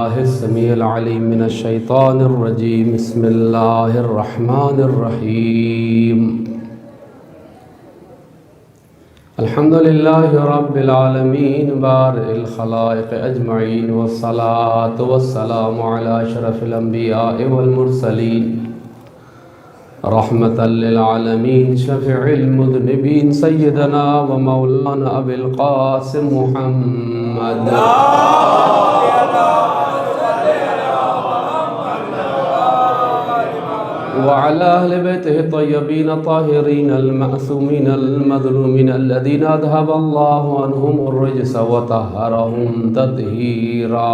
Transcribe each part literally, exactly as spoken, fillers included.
بالله السميع العليم من الشيطان الرجيم. بسم الله الرحمن الرحيم. الحمد لله رب العالمين بارئ الخلائق أجمعين، والصلاة والسلام على أشرف الأنبياء والمرسلين رحمة للعالمين شفيع المذنبين سيدنا ومولانا أبي القاسم محمد وعلى أهل بيته الطيبين الطاهرين المعصومين المظلومين الذين أذهب الله عنهم الرجس وطهرهم تطهيرا.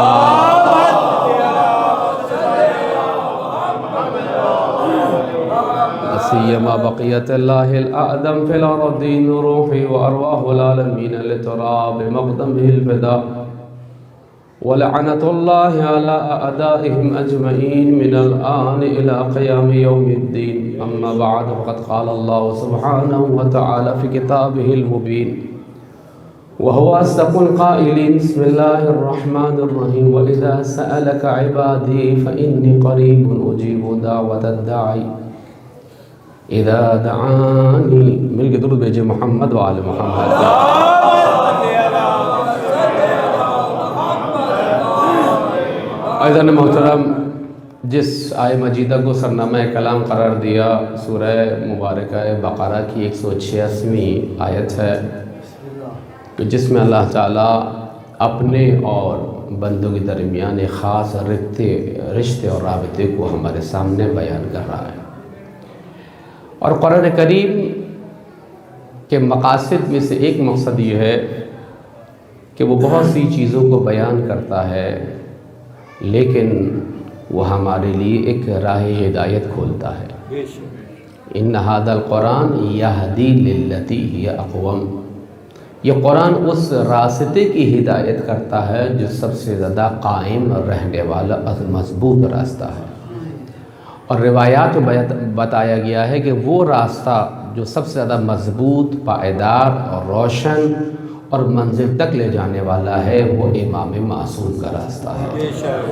سيما بقية الله الأعظم في الأرضين روحي وأرواح العالمين لتراب مقدمه الفداء، ولعنة الله على أعدائهم أجمعين من الآن إلى قيام يوم الدين. أما بعد، فقد قال الله سبحانه وتعالى في كتابه المبين وهو أصدق القائلين: بسم الله الرحمن الرحيم. وإذا سألك عبادي فإني قريب أجيب دعوة الداعي اذا دعانی. مل کے درود بھیجے محمد و آل محمد. عزیزان محترم، جس آیہ مجیدہ کو سرنامہ کلام قرار دیا سورہ مبارکہ بقرہ کی ایک سو چھیاسویں آیت ہے، جس میں اللہ تعالیٰ اپنے اور بندوں کے درمیان ایک خاص رشتے اور رابطے کو ہمارے سامنے بیان کر رہا ہے. اور قرآن کریم کے مقاصد میں سے ایک مقصد یہ ہے کہ وہ بہت سی چیزوں کو بیان کرتا ہے، لیکن وہ ہمارے لیے ایک راہ ہدایت کھولتا ہے. ان ھذا القرآن یہدی للتی ہی اقوم. یہ قرآن اس راستے کی ہدایت کرتا ہے جو سب سے زیادہ قائم رہنے والا مضبوط راستہ ہے. اور روایات میں بتایا گیا ہے کہ وہ راستہ جو سب سے زیادہ مضبوط، پائیدار اور روشن اور منزل تک لے جانے والا ہے وہ امام معصوم کا راستہ ہے.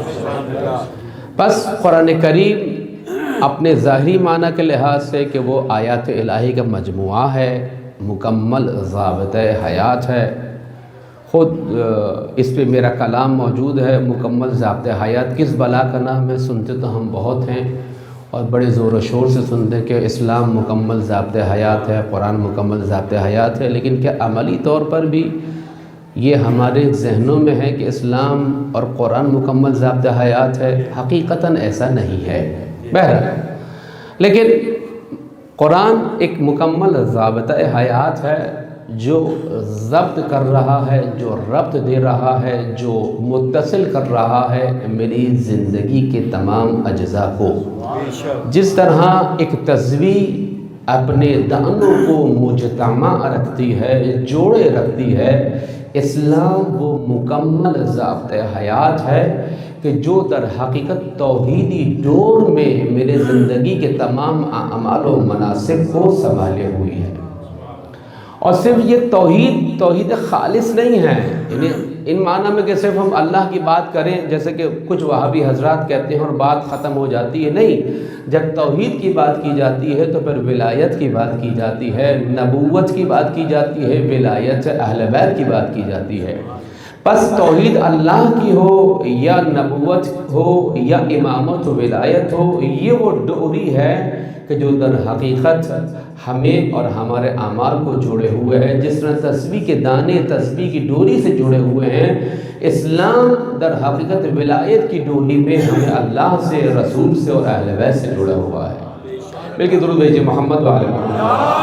بس قرآن کریم اپنے ظاہری معنی کے لحاظ سے کہ وہ آیات الہی کا مجموعہ ہے، مکمل ضابطۂ حیات ہے. خود اس پہ میرا کلام موجود ہے، مکمل ضابطۂ حیات کس بلا کا نام ہے. سنتے تو ہم بہت ہیں اور بڑے زور و شور سے سنتے کہ اسلام مکمل ضابطۂ حیات ہے، قرآن مکمل ضابطۂ حیات ہے، لیکن کیا عملی طور پر بھی یہ ہمارے ذہنوں میں ہے کہ اسلام اور قرآن مکمل ضابطۂ حیات ہے؟ حقیقتاً ایسا نہیں ہے. بہرحال لیکن قرآن ایک مکمل ضابطۂ حیات ہے جو ضبط کر رہا ہے، جو ربط دے رہا ہے، جو متصل کر رہا ہے میری زندگی کے تمام اجزاء کو. جس طرح ایک تصویر اپنے دانوں کو مجتمع رکھتی ہے، جوڑے رکھتی ہے، اسلام وہ مکمل ضابطۂ حیات ہے کہ جو در حقیقت توحیدی ڈور میں میرے زندگی کے تمام اعمال و مناسب کو سنبھالے ہوئی ہے. اور صرف یہ توحید توحید خالص نہیں ہے، یعنی ان معنی میں کہ صرف ہم اللہ کی بات کریں جیسے کہ کچھ وہابی حضرات کہتے ہیں اور بات ختم ہو جاتی ہے. نہیں، جب توحید کی بات کی جاتی ہے تو پھر ولایت کی بات کی جاتی ہے، نبوت کی بات کی جاتی ہے، ولایت اہل بیت کی بات کی جاتی ہے. بس توحید اللہ کی ہو یا نبوت ہو یا امامت و ولایت ہو، یہ وہ ڈوری ہے کہ جو در حقیقت ہمیں اور ہمارے اعمال کو جوڑے ہوئے ہیں. جس طرح تسبیح کے دانے تسبیح کی ڈوری سے جڑے ہوئے ہیں، اسلام در حقیقت ولایت کی ڈوری میں ہمیں اللہ سے، رسول سے اور اہل بیت سے جڑا ہوا ہے. بلکہ درود بھیجئے محمد و آل محمد.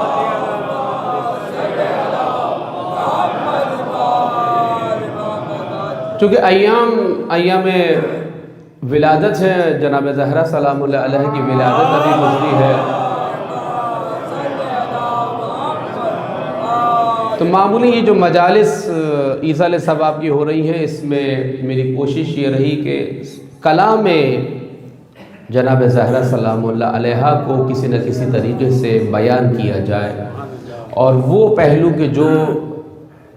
چونکہ ایام ایام ولادت ہے، جناب زہرا سلام اللہ علیہ کی ولادت ابھی گزری ہے، تو معمولی یہ جو مجالس ایصال ثواب کی ہو رہی ہیں، اس میں میری کوشش یہ رہی کہ کلام جناب زہرا سلام اللہ علیہ کو کسی نہ کسی طریقے سے بیان کیا جائے، اور وہ پہلو کہ جو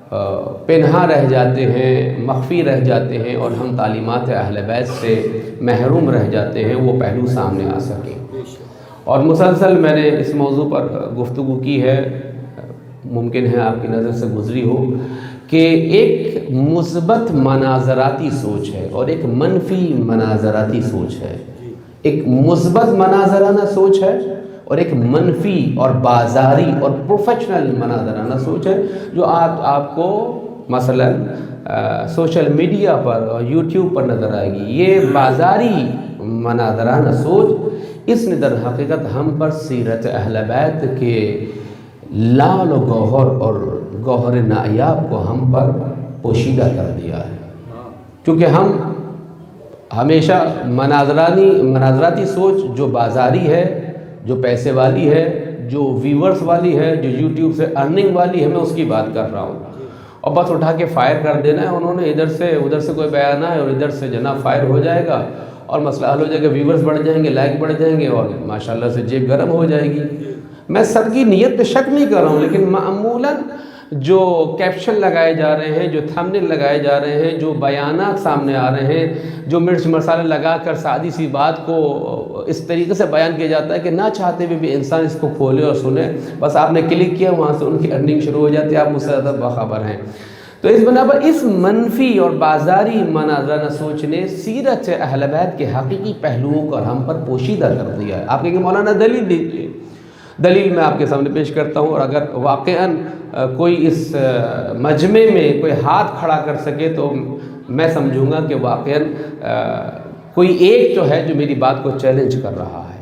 پنہا رہ جاتے ہیں، مخفی رہ جاتے ہیں اور ہم تعلیمات اہل بیت سے محروم رہ جاتے ہیں، وہ پہلو سامنے آ سکیں۔ اور مسلسل میں نے اس موضوع پر گفتگو کی ہے، ممکن ہے آپ کی نظر سے گزری ہو، کہ ایک مثبت مناظراتی سوچ ہے اور ایک منفی مناظراتی سوچ ہے۔ ایک مثبت مناظرانہ سوچ ہے اور ایک منفی اور بازاری اور پروفیشنل مناظرانہ سوچ ہے، جو آپ آپ کو مثلا سوشل میڈیا پر اور یوٹیوب پر نظر آئے گی۔ یہ بازاری مناظرانہ سوچ اس نے در حقیقت ہم پر سیرت اہل بیت کے لال و گوہر اور گوہر نایاب کو ہم پر پوشیدہ کر دیا ہے، کیونکہ ہم ہمیشہ مناظرانی مناظراتی سوچ جو بازاری ہے، جو پیسے والی ہے، جو ویورز والی ہے، جو یوٹیوب سے ارننگ والی ہے، میں اس کی بات کر رہا ہوں، اور بس اٹھا کے فائر کر دینا ہے انہوں نے، ادھر سے ادھر سے کوئی بیان ہے اور ادھر سے جناب فائر ہو جائے گا اور مسئلہ حل ہو جائے گا، ویورز بڑھ جائیں گے، لائک بڑھ جائیں گے اور ماشاءاللہ سے جیب گرم ہو جائے گی۔ میں سب کی نیت پہ شک نہیں کر رہا ہوں، لیکن معمولاً جو کیپشن لگائے جا رہے ہیں، جو تھمبنیل لگائے جا رہے ہیں، جو بیانات سامنے آ رہے ہیں، جو مرچ مسالے لگا کر سادی سی بات کو اس طریقے سے بیان کیا جاتا ہے کہ نہ چاہتے ہوئے بھی انسان اس کو کھولے اور سنے، بس آپ نے کلک کیا وہاں سے ان کی ارننگ شروع ہو جاتی ہے، آپ مجھ سے زیادہ باخبر ہیں۔ تو اس بنا پر اس منفی اور بازاری مناظرانہ سوچ نے سیرت اہل بیت کے حقیقی پہلوؤں کو ہم پر پوشیدہ کر دیا ہے۔ آپ کہیں گے مولانا دلیل دیجیے، دلیل میں آپ کے سامنے پیش کرتا ہوں، اور اگر واقعاً کوئی اس مجمع میں کوئی ہاتھ کھڑا کر سکے تو میں سمجھوں گا کہ واقعاً کوئی ایک جو ہے جو میری بات کو چیلنج کر رہا ہے۔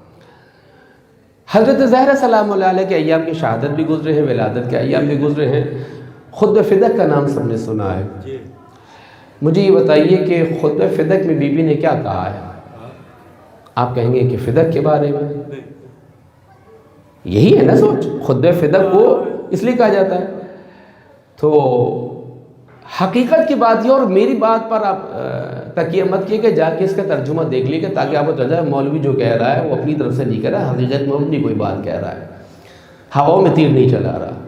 حضرت زہرا سلام اللہ علیہ کے ایام کی شہادت بھی گزرے ہیں، ولادت کے ایام بھی گزرے ہیں۔ خطبہ فدق کا نام سب نے سنا ہے، مجھے یہ بتائیے کہ خطبہ فدق میں بی بی نے کیا کہا ہے؟ آپ کہیں گے کہ فدق کے بارے میں، یہی ہے نا سوچ، خطبہ فدق کو اس لیے کہا جاتا ہے۔ تو حقیقت کی بات یہ، اور میری بات پر آپ تکیہ مت کیے کہ جا کے اس کا ترجمہ دیکھ لیے، تاکہ آپ کو چل جائے مولوی جو کہہ رہا ہے وہ اپنی طرف سے نہیں کہہ رہا، حقیقت میں اپنی کوئی بات کہہ رہا ہے، ہواؤں میں تیر نہیں چلا رہا۔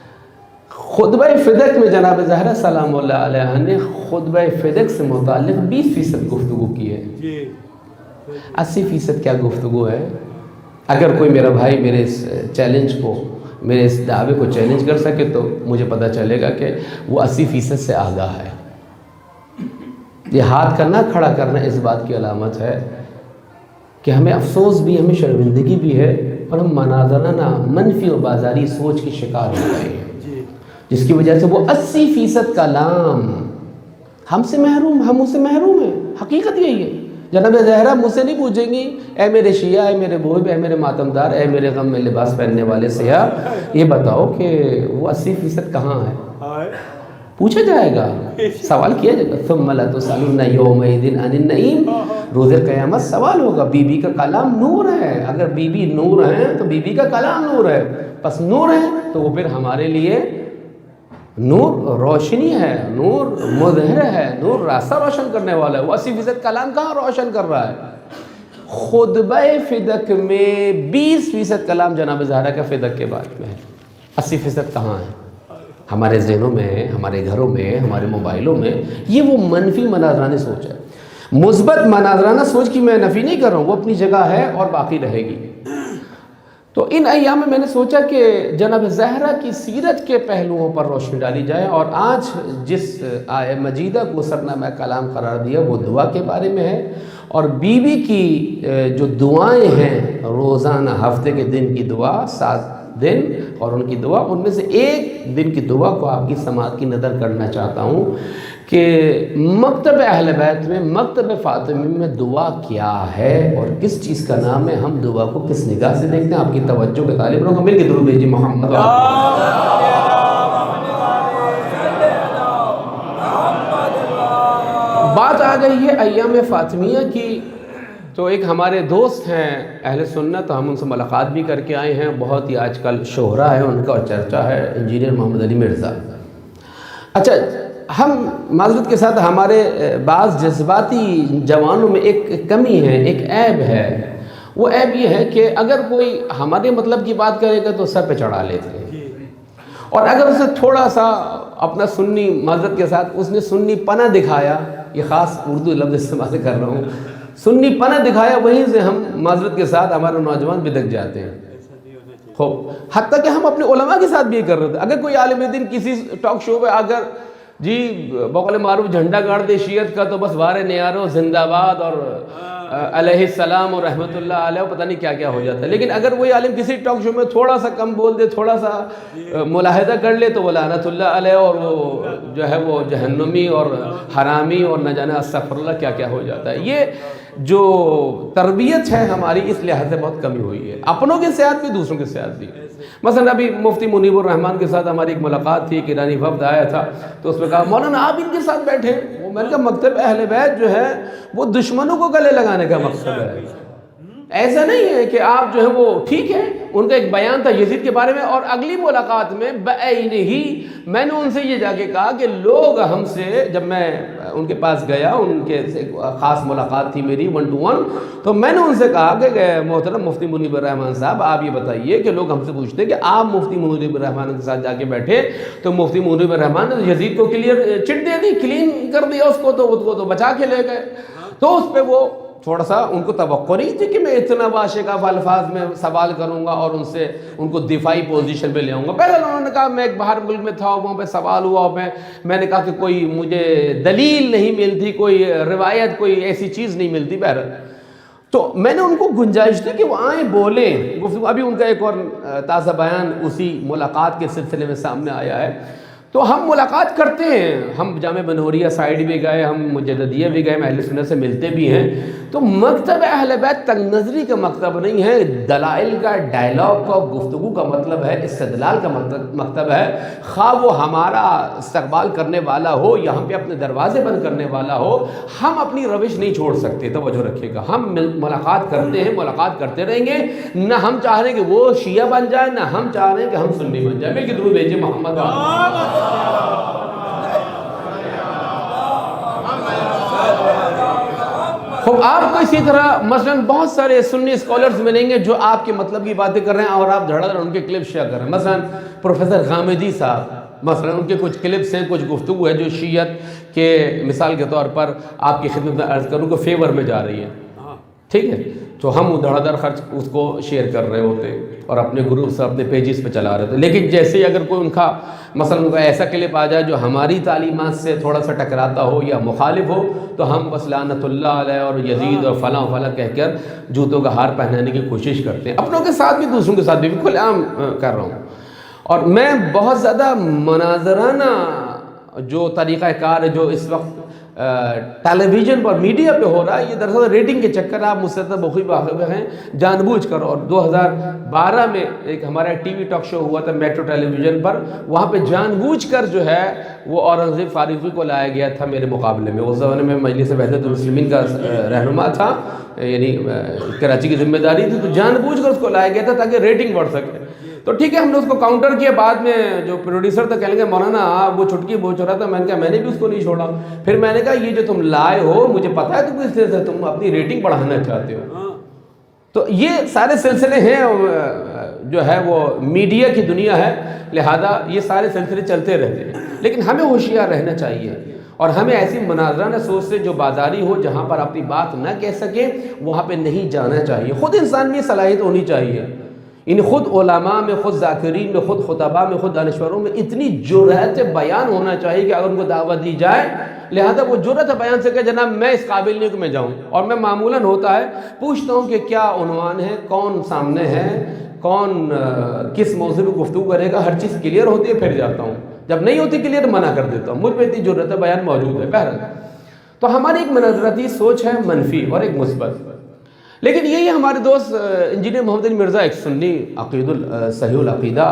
خطبہ فدق میں جناب زہرا سلام اللہ علیہ نے خطبہ فدق سے متعلق بیس فیصد گفتگو کی ہے۔ اسی فیصد کیا گفتگو ہے؟ اگر کوئی میرا بھائی میرے اس چیلنج کو، میرے اس دعوے کو چیلنج کر سکے تو مجھے پتہ چلے گا کہ وہ اسی فیصد سے آگاہ ہے۔ یہ ہاتھ کرنا کھڑا کرنا اس بات کی علامت ہے کہ ہمیں افسوس بھی، ہمیں شرمندگی بھی ہے، اور ہم مناظرانہ منفی اور بازاری سوچ کی شکار ہو گئے ہیں، جس کی وجہ سے وہ اسی فیصد کلام ہم سے محروم، ہم اس سے محروم ہیں۔ حقیقت یہی ہے۔ جناب زہرا مجھ سے نہیں پوچھیں گی اے میرے شیعہ، اے میرے بھوئی، اے میرے ماتمدار، اے میرے غم میں لباس پہننے والے سیاہ، یہ بتاؤ کہ وہ اسی فیصد کہاں ہے؟ پوچھا جائے گا، سوال کیا جائے گا۔ ثم لتسألن یومئذ عن النعیم، روز قیامت سوال ہوگا۔ بی بی کا کلام نور ہے، اگر بی بی نور ہے تو بی بی کا کلام نور ہے، پس نور ہے تو وہ پھر ہمارے لیے نور روشنی ہے، نور مظہر ہے، نور راستہ روشن کرنے والا ہے۔ وہ اسی فیصد کلام کہاں روشن کر رہا ہے؟ خطبہ فدق میں بیس فیصد کلام جناب زہرا کا فدق کے بارے میں ہے، اسی فیصد کہاں ہے؟ ہمارے ذہنوں میں، ہمارے گھروں میں، ہمارے موبائلوں میں۔ یہ وہ منفی مناظرانہ سوچ ہے۔ مثبت مناظرانہ سوچ کی میں نفی نہیں کر رہا ہوں، وہ اپنی جگہ ہے اور باقی رہے گی۔ تو ان ایام میں میں نے سوچا کہ جناب زہرا کی سیرت کے پہلوؤں پر روشنی ڈالی جائے، اور آج جس آیہ مجیدہ کو سرنامہ کلام قرار دیا وہ دعا کے بارے میں ہے، اور بی بی کی جو دعائیں ہیں روزانہ، ہفتے کے دن کی دعا، سات دن اور ان کی دعا، ان میں سے ایک دن کی دعا کو آپ کی سماعت کی نظر کرنا چاہتا ہوں کہ مکتب اہل بیت میں، مکتب فاطمی میں دعا کیا ہے اور کس چیز کا نام ہے، ہم دعا کو کس نگاہ سے دیکھتے ہیں۔ آپ کی توجہ کے طالب رہوں گا، مل کے درود بھیجیے محمد۔ بات آ گئی ہے ایام فاطمیہ کی، تو ایک ہمارے دوست ہیں اہل سنت، ہم ان سے ملاقات بھی کر کے آئے ہیں، بہت ہی آج کل شہرہ ہے ان کا اور چرچا ہے، انجینئر محمد علی مرزا۔ اچھا، ہم معذرت کے ساتھ ہمارے بعض جذباتی جوانوں میں ایک کمی ہے، ایک عیب ہے۔ وہ عیب یہ ہے کہ اگر کوئی ہمارے مطلب کی بات کرے گا تو سر پہ چڑھا لیتے ہیں، اور اگر اسے تھوڑا سا اپنا سنی معذرت کے ساتھ اس نے سنی پناہ دکھایا، یہ خاص اردو لفظ استعمال کر رہا ہوں، سنی پناہ دکھایا، وہیں سے ہم معذرت کے ساتھ ہمارے نوجوان بدک جاتے ہیں۔ خوب حتیٰ کہ ہم اپنے علماء کے ساتھ بھی یہ کر رہے تھے۔ اگر کوئی عالم دین کسی ٹاک شو پہ اگر جی بقول معروف جھنڈا گاڑ دے شیعت کا تو بس وارے نیارو زندہ آباد اور علیہ السلام اور رحمۃ اللہ علیہ، پتہ نہیں کیا کیا ہو جاتا ہے۔ لیکن اگر وہی عالم کسی ٹاک شو میں تھوڑا سا کم بول دے، تھوڑا سا ملاحظہ کر لے تو وہ لعنت اللہ علیہ اور وہ جو ہے وہ جہنمی اور حرامی اور نہ جانے استغفر اللہ کیا کیا ہو جاتا ہے۔ یہ جو تربیت ہے ہماری اس لحاظ سے بہت کمی ہوئی ہے، اپنوں کے صحت بھی دوسروں کے صحت بھی۔ مثلا ابھی مفتی منیب الرحمان کے ساتھ ہماری ایک ملاقات تھی، ایک ایرانی وفد آیا تھا، تو اس میں کہا مولانا آپ ان کے ساتھ بیٹھے، وہ میں نے کہا مکتب اہل بیت جو ہے وہ دشمنوں کو گلے لگانے کا مقصد ہے، ایسا نہیں ہے کہ آپ جو ہے وہ ٹھیک ہے۔ ان کا ایک بیان تھا یزید کے بارے میں، اور اگلی ملاقات میں بعینہ ہی میں نے ان سے یہ جا کے کہا کہ لوگ ہم سے، جب میں ان کے پاس گیا، ان کے خاص ملاقات تھی میری ون ٹو ون، تو میں نے ان سے کہا کہ محترم مفتی منیب الرحمان صاحب آپ یہ بتائیے کہ لوگ ہم سے پوچھتے ہیں کہ آپ مفتی منیب الرحمان کے ساتھ جا کے بیٹھے تو مفتی منیب الرحمان نے یزید کو کلیئر چٹ دے دی، کلین کر دیا اس کو، تو اس کو تو بچا کے لے گئے۔ تو اس پہ وہ تھوڑا سا ان کو توقع نہیں تھی کہ میں اتنا باشکاف الفاظ میں سوال کروں گا اور ان سے ان کو دفاعی پوزیشن پہ لے آؤں گا۔ پہلے انہوں نے کہا میں ایک باہر ملک میں تھا، وہاں پہ سوال ہوا، میں میں نے کہا کہ کوئی مجھے دلیل نہیں ملتی، کوئی روایت، کوئی ایسی چیز نہیں ملتی۔ بہرحال تو میں نے ان کو گنجائش دی کہ وہ آئیں بولیں گفتگو۔ ابھی ان کا ایک اور تازہ بیان اسی ملاقات کے سلسلے میں سامنے آیا ہے۔ تو ہم ملاقات کرتے ہیں، ہم جامع بنوریا سائیڈ بھی گئے، ہم مجددیہ بھی گئے، اہل سنت سے ملتے بھی ہیں۔ تو مکتب اہل بیت تنگ نظری کا مکتب نہیں ہے، دلائل کا، ڈائلاگ کا، گفتگو کا مطلب ہے، استدلال کا مکتب ہے۔ خواہ وہ ہمارا استقبال کرنے والا ہو، یہاں پہ اپنے دروازے بند کرنے والا ہو، ہم اپنی روش نہیں چھوڑ سکتے۔ توجہ رکھیے گا، ہم ملاقات کرتے ہیں، ملاقات کرتے رہیں گے۔ نہ ہم چاہ رہے ہیں کہ وہ شیعہ بن جائے، نہ ہم چاہ رہے ہیں کہ ہم سنی بن جائیں۔ بلکہ درود بھیجیے محمد۔ خوب آپ کو اسی طرح مثلا بہت سارے سنی اسکالرز ملیں گے جو آپ کے مطلب کی باتیں کر رہے ہیں اور آپ دھڑا دھڑ ان کے کلپ شیئر کر رہے ہیں۔ مثلا پروفیسر غامدی صاحب، مثلا ان کے کچھ کلپس ہیں، کچھ گفتگو ہے جو شیعت کے مثال کے طور پر آپ کی خدمت میں عرض کروں کو فیور میں جا رہی ہے، ٹھیک ہے، تو ہم دھڑا دھڑ خرچ اس کو شیئر کر رہے ہوتے اور اپنے گروپ سے اپنے پیجز پہ چلا رہے تھے۔ لیکن جیسے ہی اگر کوئی ان کا مثلا ان کا ایسا کلپ آ جائے جو ہماری تعلیمات سے تھوڑا سا ٹکراتا ہو یا مخالف ہو تو ہم بس لعنت اللہ علیہ اور یزید اور فلاں فلاں کہہ کر جوتوں کا ہار پہنانے کی کوشش کرتے ہیں، اپنوں کے ساتھ بھی دوسروں کے ساتھ بھی بالکل عام کر رہا ہوں۔ اور میں بہت زیادہ مناظرانہ جو طریقہ کار ہے جو اس وقت ٹیلی ویژن پر میڈیا پہ ہو رہا ہے، یہ دراصل ریٹنگ کے چکر، آپ مجھ سے بخوبی واقف ہیں، جان بوجھ کر۔ اور دو ہزار بارہ میں ایک ہمارا ٹی وی ٹاک شو ہوا تھا میٹرو ٹیلی ویژن پر، وہاں پہ جان بوجھ کر جو ہے وہ اورنگزیب فاروقی کو لایا گیا تھا میرے مقابلے میں۔ اس زمانے میں مجلس وحدت المسلمین کا رہنما تھا، یعنی کراچی کی ذمہ داری تھی، تو جان بوجھ کر اس کو لایا گیا تھا تاکہ ریٹنگ بڑھ سکے۔ تو ٹھیک ہے، ہم نے اس کو کاؤنٹر کیا، بعد میں جو پروڈیوسر تھا کہنے لگے مولانا آپ وہ چھٹکی بوچھ رہا تھا، میں نے کہا میں نے بھی اس کو نہیں چھوڑا۔ پھر میں نے کہا یہ جو تم لائے ہو مجھے پتا ہے تم کس طرح سے تم اپنی ریٹنگ بڑھانا چاہتے ہو۔ تو یہ سارے سلسلے ہیں جو ہے وہ میڈیا کی دنیا ہے، لہذا یہ سارے سلسلے چلتے رہتے ہیں، لیکن ہمیں ہوشیار رہنا چاہیے اور ہمیں ایسی مناظرانہ سوچ سے جو بازاری ہو، جہاں پر اپنی بات نہ کہہ سکے وہاں پہ نہیں جانا چاہیے۔ خود انسان میں صلاحیت ہونی چاہیے، ان خود علماء میں، خود ذاکرین میں، خود خطباء میں، خود دانشوروں میں اتنی جرأت بیان ہونا چاہیے کہ اگر ان کو دعوت دی جائے، لہذا وہ جرأت بیان سے کہ جناب میں اس قابل نہیں کہ میں جاؤں۔ اور میں معمولاً ہوتا ہے پوچھتا ہوں کہ کیا عنوان ہے، کون سامنے ہے، کون کس موضوع پہ گفتگو کرے گا، ہر چیز کلیئر ہوتی ہے پھر جاتا ہوں، جب نہیں ہوتی کلیئر منع کر دیتا ہوں، مجھ پہ اتنی جرأت بیان موجود ہے۔ بہرحال تو ہماری ایک مناظراتی سوچ ہے منفی اور ایک مثبت، لیکن یہی ہمارے دوست انجینئر محمد علی مرزا ایک سنی عقید صحیح العقیدہ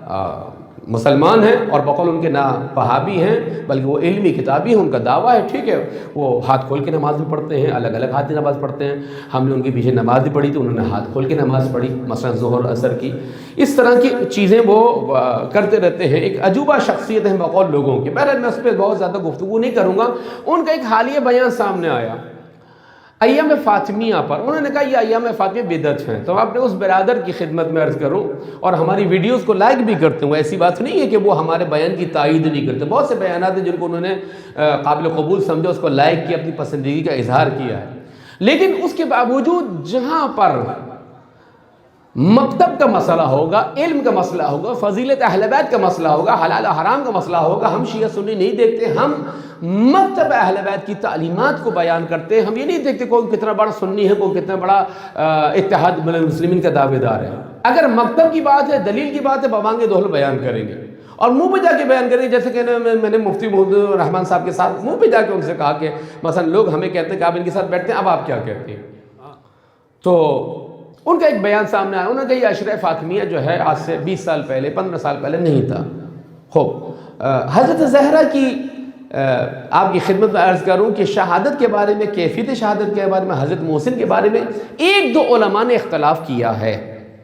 مسلمان ہیں اور بقول ان کے نہ وہابی ہیں بلکہ وہ علمی کتابی ہیں، ان کا دعویٰ ہے، ٹھیک ہے، وہ ہاتھ کھول کے نماز بھی پڑھتے ہیں، الگ الگ ہاتھ کی نماز پڑھتے ہیں۔ ہم نے ان کے پیچھے نماز بھی پڑھی تو انہوں نے ہاتھ کھول کے نماز پڑھی، مثلا ظہر اثر کی، اس طرح کی چیزیں وہ کرتے رہتے ہیں، ایک عجوبہ شخصیت ہیں بقول لوگوں کی۔ بہرحال میں اس پہ بہت زیادہ گفتگو نہیں کروں گا۔ ان کا ایک حالیہ بیان سامنے آیا، ایام فاطمیہ پر انہوں نے کہا یہ ایام فاطمیہ بدعت ہیں. تو آپ نے اس برادر کی خدمت میں عرض کروں اور ہماری ویڈیوز کو لائک بھی کرتے ہوں، ایسی بات نہیں ہے کہ وہ ہمارے بیان کی تائید نہیں کرتے. بہت سے بیانات ہیں جن کو انہوں نے قابل قبول سمجھا، اس کو لائک کیا، اپنی پسندیدگی کا اظہار کیا ہے. لیکن اس کے باوجود جہاں پر مکتب کا مسئلہ ہوگا، علم کا مسئلہ ہوگا، فضیلت اہل بیت کا مسئلہ ہوگا، حلال و حرام کا مسئلہ ہوگا، ہم شیعہ سنی نہیں دیکھتے. ہم مکتب اہل بیت کی تعلیمات کو بیان کرتے ہیں. ہم یہ نہیں دیکھتے کون کتنا بڑا سنی ہے، کون کتنا بڑا اتحاد المسلمین کا دعوے دار ہے. اگر مکتب کی بات ہے، دلیل کی بات ہے، بوانگ دہل بیان کریں گے اور منہ پہ جا کے بیان کریں گے. جیسے کہ میں نے مفتی محمد الرحمن صاحب کے ساتھ منہ پہ جا کے ان سے کہا کہ مثلا لوگ ہمیں کہتے ہیں کہ آپ ان کے ساتھ بیٹھتے ہیں، اب آپ کیا کہتے ہیں؟ تو ان کا ایک بیان سامنے آیا. انہوں نے کہا یہ عشرہ فاطمیہ جو ہے آج سے بیس سال پہلے، پندرہ سال پہلے نہیں تھا. خوب حضرت زہرا کی آپ کی خدمت میں عرض کروں کہ شہادت کے بارے میں، کیفیت شہادت کے بارے میں، حضرت محسن کے بارے میں ایک دو علماء نے اختلاف کیا ہے.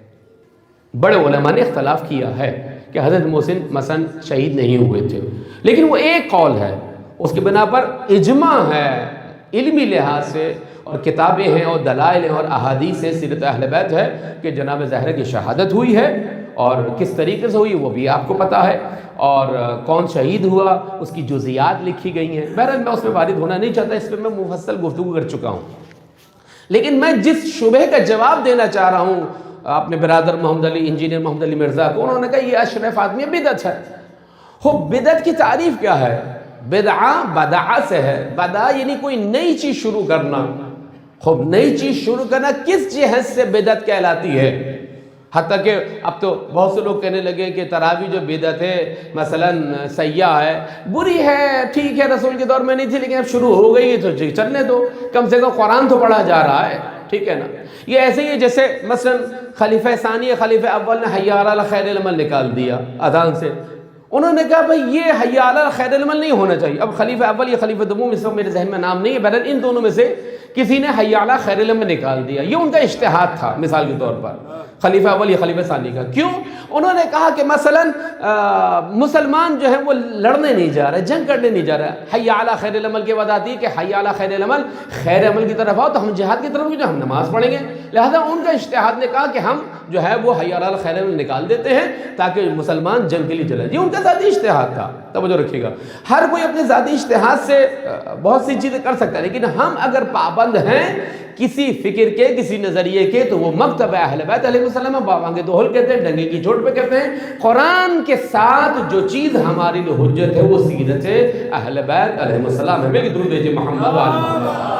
بڑے علماء نے اختلاف کیا ہے کہ حضرت محسن مثلا شہید نہیں ہوئے تھے، لیکن وہ ایک قول ہے. اس کے بنا پر اجماع ہے علمی لحاظ سے، اور کتابیں ہیں اور دلائل ہیں اور احادیث ہیں، سیرت اہل بیت ہے کہ جناب زہرا کی شہادت ہوئی ہے. اور کس طریقے سے ہوئی وہ بھی آپ کو پتہ ہے، اور کون شہید ہوا اس کی جزیات لکھی گئی ہیں. بہرحال میں اس میں وارد ہونا نہیں چاہتا، اس پہ میں مفصل گفتگو کر چکا ہوں. لیکن میں جس شبہ کا جواب دینا چاہ رہا ہوں اپنے برادر محمد علی، انجینئر محمد علی مرزا کو، انہوں نے کہا یہ عشرہ فاطمیہ بدعت ہے. ہو بدعت کی تعریف کیا ہے؟ بدعہ بدعہ سے ہے. بدعہ یعنی کوئی نئی چیز شروع کرنا. خوب نئی چیز شروع کرنا کس جہت سے بدعت کہلاتی ہے؟ حتیٰ کہ اب تو بہت سے لوگ کہنے لگے کہ تراویح جو بدعت ہے مثلا سیاح ہے، بری ہے، ٹھیک ہے، رسول کے دور میں نہیں تھی لیکن اب شروع ہو گئی ہے تو چلنے دو، کم سے کم قرآن تو پڑھا جا رہا ہے. ٹھیک ہے نا؟ یہ ایسے ہی ہے جیسے مثلا خلیفہ ثانی خلیفہ اول نے حی علی خیر العمل نکال دیا اذان سے. انہوں نے کہا بھئی یہ حی علی خیر العمل نہیں ہونا چاہیے. اب خلیفہ اول یا خلیفہ دوم، اس وقت میرے ذہن میں نام نہیں ہے، بہرحال ان دونوں میں سے کسی نے حی علی خیر العمل نکال دیا. یہ ان کا اجتہاد تھا مثال کے طور پر، خلیفہ اول یا خلیفہ ثانی کا. کیوں؟ انہوں نے کہا کہ مثلا مسلمان جو ہے وہ لڑنے نہیں جا رہے، جنگ کرنے نہیں جا رہا. حی علی خیر العمل کے بعد آتی ہے کہ حی علی خیر العمل، خیر عمل کی طرف آؤ تو ہم جہاد کی طرف جو ہم نماز پڑھیں گے. لہذا ان کا اجتہاد نے کہا کہ ہم جو ہے وہ حی علی خیر العمل نکال دیتے ہیں تاکہ مسلمان جنگ کے لیے چلے. یہ ان کا ذاتی اجتہاد تھا، توجہ رکھیے گا. ہر کوئی اپنے ذاتی اجتہاد سے بہت سی چیزیں کر سکتا ہے، لیکن ہم اگر پابند ہیں کسی فکر کے، کسی نظریے کے، تو وہ مکتب اہل بیت علیہ السلام بابانگ دہل کہتے ہیں، ڈنگے کی چوٹ پہ کہتے ہیں. قرآن کے ساتھ جو چیز ہماری لیے حجت ہے وہ سیرت اہل بیت علیہ السلام ہے. میری درود ہے محمد و آل محمد.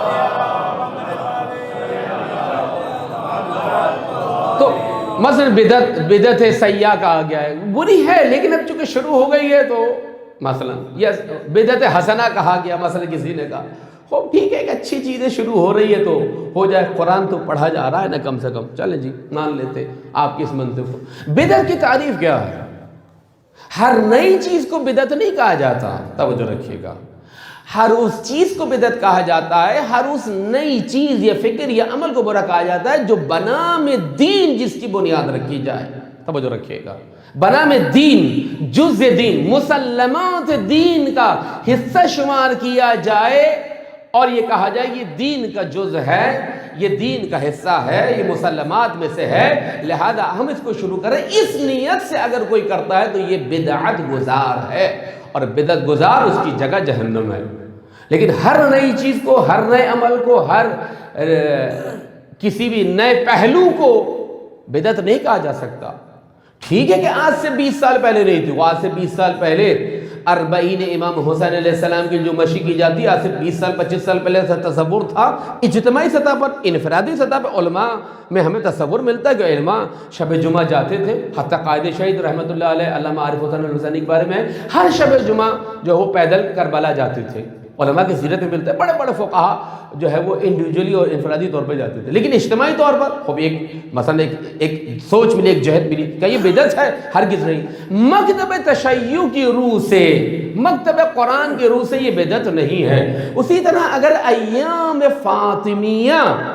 تو مثلا بدعت بدعت سیاح کہا گیا ہے، بری ہے لیکن اب چونکہ شروع ہو گئی ہے تو مثلا یا بدعت حسنہ کہا گیا، مثلا کسی نے کہا خوب ٹھیک ہے کہ اچھی چیزیں شروع ہو رہی ہے تو ہو جائے، قرآن تو پڑھا جا رہا ہے نا کم سے کم، چلے جی مان لیتے آپ کی اس منطق کو. بدعت کی تعریف کیا ہے؟ ہر نئی چیز کو بدعت نہیں کہا جاتا، توجہ رکھیے گا. ہر اس چیز کو بدعت کہا جاتا ہے، ہر اس نئی چیز یا فکر یا عمل کو برا کہا جاتا ہے جو بنام دین جس کی بنیاد رکھی جائے. توجہ رکھیے گا، بنام دین، جز دین، مسلمات دین کا حصہ شمار کیا جائے اور یہ کہا جائے یہ دین کا جز ہے، یہ دین کا حصہ ہے، یہ مسلمات میں سے ہے، لہذا ہم اس کو شروع کریں. اس نیت سے اگر کوئی کرتا ہے تو یہ بدعت گزار ہے، اور بدعت گزار اس کی جگہ جہنم ہے. لیکن ہر نئی چیز کو، ہر نئے عمل کو، ہر کسی بھی نئے پہلو کو بدعت نہیں کہا جا سکتا. ٹھیک ہے کہ آج سے بیس سال پہلے نہیں تھی، وہ آج سے بیس سال پہلے اربعین امام حسین علیہ السلام کی جو مشی کی جاتی ہے، آج سے بیس سال پچیس سال پہلے تصور تھا. اجتماعی سطح پر، انفرادی سطح پر علماء میں ہمیں تصور ملتا ہے کہ علماء شب جمعہ جاتے تھے. حتیٰ قائد شہید رحمۃ اللہ علیہ علامہ عارف حسین الحسینی کے بارے میں ہر شب جمعہ جو وہ پیدل کربلا جاتے تھے. علماء کی سیرت میں ملتا ہے بڑے بڑے فقہا جو ہے وہ انڈیویجولی اور انفرادی طور پہ جاتے تھے. لیکن اجتماعی طور پر خوب ایک مثلا ایک ایک سوچ ملی، ایک جہد ملی کہ یہ بدعت ہے، ہرگز نہیں. مکتب تشیع کی روح سے، مکتب قرآن کی روح سے یہ بدعت نہیں ہے. اسی طرح اگر ایام فاطمیہ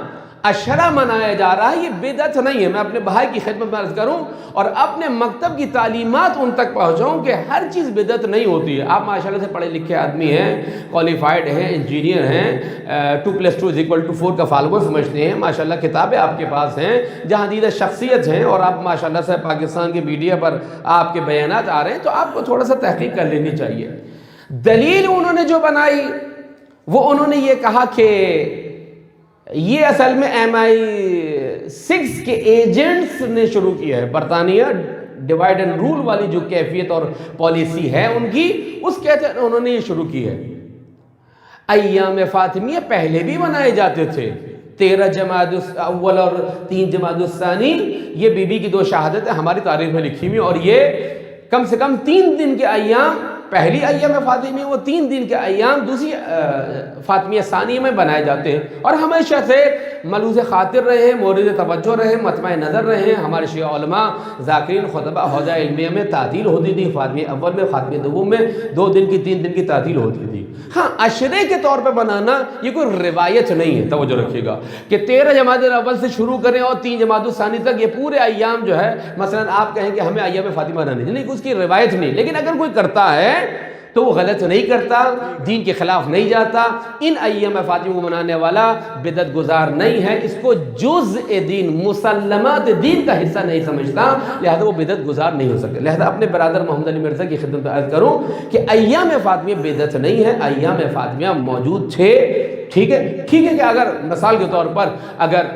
اشرا منایا جا رہا ہے، یہ بدعت نہیں ہے۔ میں اپنے بھائی کی خدمت میں عرض کروں اور اپنے مکتب کی تعلیمات ان تک پہنچاؤں کہ ہر چیز بدعت نہیں ہوتی ہے۔ آپ ماشاءاللہ سے پڑھے لکھے آدمی ہیں، کوالیفائڈ ہیں، انجینئر ہیں، two plus two is equal to four کا فالگو سمجھتے ہیں، ماشاءاللہ کتابیں آپ کے پاس ہیں، جہاں دیدہ شخصیت ہیں، اور آپ ماشاءاللہ سے پاکستان کے میڈیا پر آپ کے بیانات آ رہے ہیں، تو آپ کو تھوڑا سا تحقیق کر لینی چاہیے۔ دلیل انہوں نے جو بنائی وہ انہوں نے یہ کہا کہ یہ اصل میں ایم آئی سکس کے ایجنٹس نے شروع کیا ہے۔ برطانیہ ڈیوائڈ اینڈ رول والی جو کیفیت اور پالیسی ہے ان کی، اس کے تحت انہوں نے یہ شروع کی ہے۔ ایام فاطمیہ پہلے بھی منائے جاتے تھے، تیرہ جمادی الاول اور تین جمادی الثانی، یہ بی بی کی دو شہادتیں ہماری تاریخ میں لکھی ہوئی، اور یہ کم سے کم تین دن کے ایام، پہلی ایام فاطمیہ وہ تین دن کے ایام دوسری فاطمیہ ثانیہ میں بنائے جاتے ہیں، اور ہمیشہ سے ملوث خاطر رہے ہیں، مورد توجہ رہے ہیں، مطمع نظر رہے ہیں۔ ہمارے شیعہ علماء ذاکرین خطبہ حوزہ علمیہ میں تعطیل ہوتی تھی، فاطمیہ اول میں، فاطمیہ دوم میں دو دن کی تین دن کی تعطیل ہوتی تھی۔ ہاں عشرے کے طور پہ بنانا یہ کوئی روایت نہیں ہے، توجہ رکھیے گا کہ تیرہ جمادی الاول سے شروع کریں اور تین جمادی الثانی تک یہ پورے ایام جو ہے، مثلا آپ کہیں کہ ہمیں ایام فاطمہ منانی، نہیں، اس کی روایت نہیں، لیکن اگر کوئی کرتا ہے تو وہ غلط نہیں کرتا، دین کے خلاف نہیں جاتا، ان ایام فاطمہ کو منانے والا بدعت گزار نہیں ہے، اس کو جزء دین، مسلمات دین کا حصہ نہیں سمجھتا، لہذا وہ بدعت گزار نہیں ہو سکتے۔ لہذا اپنے برادر محمد علی مرزا کی خدمت میں عرض کروں کہ ایام فاطمیہ بدعت نہیں ہے، ایام فاطمیہ موجود تھے، ٹھیک ہے ٹھیک ہے کہ اگر مثال کے طور پر اگر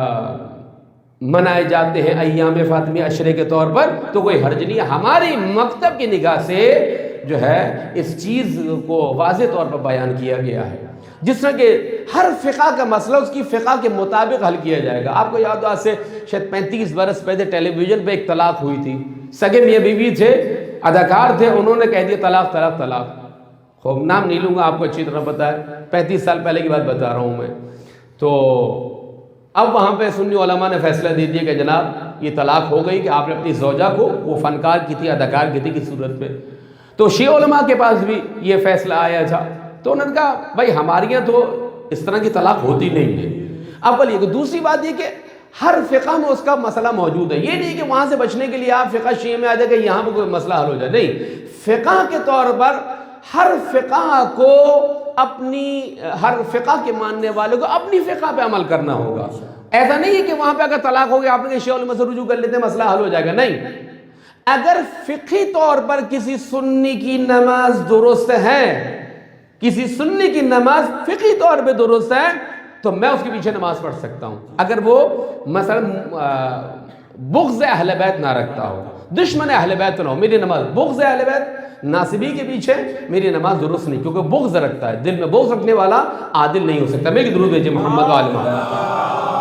منائے جاتے ہیں ایام فاطمیہ عشرے کے طور پر تو کوئی حرج نہیں ہے۔ ہماری مکتب کی نگاہ سے جو ہے اس چیز کو واضح طور پر بیان کیا گیا ہے، جس طرح کہ ہر فقہ کا مسئلہ اس کی فقہ کے مطابق حل کیا جائے گا۔ آپ کو یاد ہو آج سے شاید پینتیس برس پہلے ٹیلی ویژن پہ ایک طلاق ہوئی تھی، سگے میاں بیوی تھے، اداکار تھے، انہوں نے کہہ دیا طلاق طلاق طلاق، خوب نام نہیں لوں گا، آپ کو اچھی طرح پتہ ہے، پینتیس سال پہلے کی بات بتا رہا ہوں میں۔ تو اب وہاں پہ سنی علماء نے فیصلہ دے دیا کہ جناب یہ طلاق ہو گئی کہ آپ نے اپنی زوجہ کو، وہ فنکار کی تھی، اداکار کی تھی، کی صورت میں، تو شیعہ علماء کے پاس بھی یہ فیصلہ آیا تھا، تو انہوں نے کہا بھائی ہمارے یہاں تو اس طرح کی طلاق ہوتی نہیں ہے۔ اول یہ، دوسری بات یہ کہ ہر فقہ میں اس کا مسئلہ موجود ہے، یہ نہیں کہ وہاں سے بچنے کے لیے آپ فقہ شیعہ میں آ جائے کہ یہاں پہ کوئی مسئلہ حل ہو جائے، نہیں، فقہ کے طور پر ہر فقہ کو اپنی، ہر فقہ کے ماننے والوں کو اپنی فقہ پہ عمل کرنا ہوگا۔ ایسا نہیں ہے کہ وہاں پہ اگر طلاق ہو گیا آپ نے شیعہ علماء سے رجوع کر لیتے ہیں مسئلہ حل ہو جائے گا، نہیں۔ اگر فقہی طور پر کسی سنی کی نماز درست ہے، کسی سنی کی نماز فقہی طور پہ درست ہے تو میں اس کے پیچھے نماز پڑھ سکتا ہوں، اگر وہ مثلا بغض اہل بیت نہ رکھتا ہو، دشمن اہل بیت نہ ہو، میری نماز بغض اہل بیت ناصبی کے پیچھے میری نماز درست نہیں، کیونکہ بغض رکھتا ہے، دل میں بغض رکھنے والا عادل نہیں ہو سکتا۔ میری درود بھیجئے محمد و آل محمد۔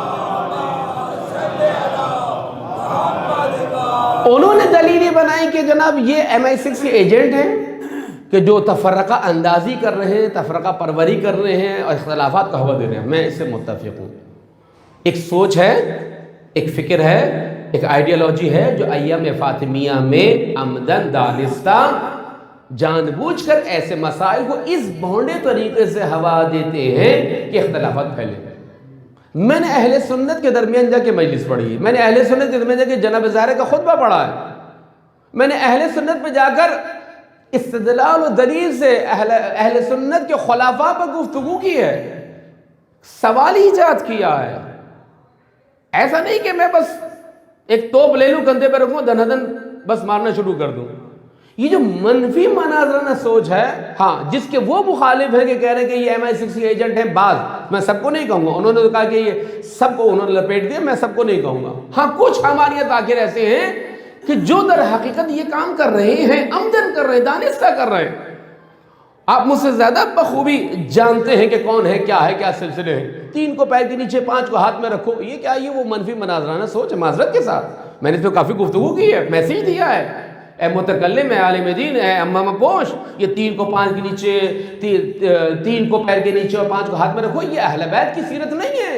انہوں نے دلیل بنائی کہ جناب یہ ایم آئی سکس کے ایجنٹ ہیں کہ جو تفرقہ اندازی کر رہے ہیں، تفرقہ پروری کر رہے ہیں اور اختلافات کا ہوا دے رہے ہیں، میں اس سے متفق ہوں۔ ایک سوچ ہے، ایک فکر ہے، ایک آئیڈیالوجی ہے جو ایام فاطمیہ میں عمدن دانستہ جان بوجھ کر ایسے مسائل کو اس بھونڈے طریقے سے ہوا دیتے ہیں کہ اختلافات پھیلے۔ میں نے اہل سنت کے درمیان جا کے مجلس پڑھی ہے، میں نے اہل سنت کے درمیان جا کے جناب زہرہ کا خطبہ پڑھا ہے، میں نے اہل سنت پہ جا کر استدلال و دلیل سے اہل, اہل سنت کے خلافاء پر گفتگو کی ہے، سوال ایجاد کیا ہے۔ ایسا نہیں کہ میں بس ایک توپ لے لوں کندھے پہ رکھوں دن دن بس مارنا شروع کر دوں۔ یہ جو منفی مناظرانہ سوچ ہے، ہاں جس کے وہ مخالف ہیں کہ کہہ رہے ہیں کہ یہ ایم آئی سکس کے ایجنٹ ہیں، بعض، میں سب کو نہیں کہوں گا، انہوں نے کہا کہ یہ سب کو انہوں نے لپیٹ دیا، میں سب کو نہیں کہوں گا، ہاں کچھ ہمارے یہاں تاخیر ایسے ہیں کہ جو در حقیقت یہ کام کر رہے ہیں، عمدن کر رہے ہیں، دانستہ کر رہے ہیں۔ آپ مجھ سے زیادہ بخوبی جانتے ہیں کہ کون ہے، کیا ہے، کیا سلسلے ہیں۔ تین کو پیر کے نیچے، پانچ کو ہاتھ میں رکھو، یہ کیا، یہ وہ منفی مناظرانہ سوچ ہے، معذرت کے ساتھ میں نے اس پہ کافی گفتگو کی ہے، میسیج دیا ہے، اے متکلم، اے عالم دین، اے امام پوش، یہ تین کو پانچ کے نیچے، تین کو پیر کے نیچے اور پانچ کو ہاتھ میں رکھو، یہ اہل بیت کی سیرت نہیں ہے،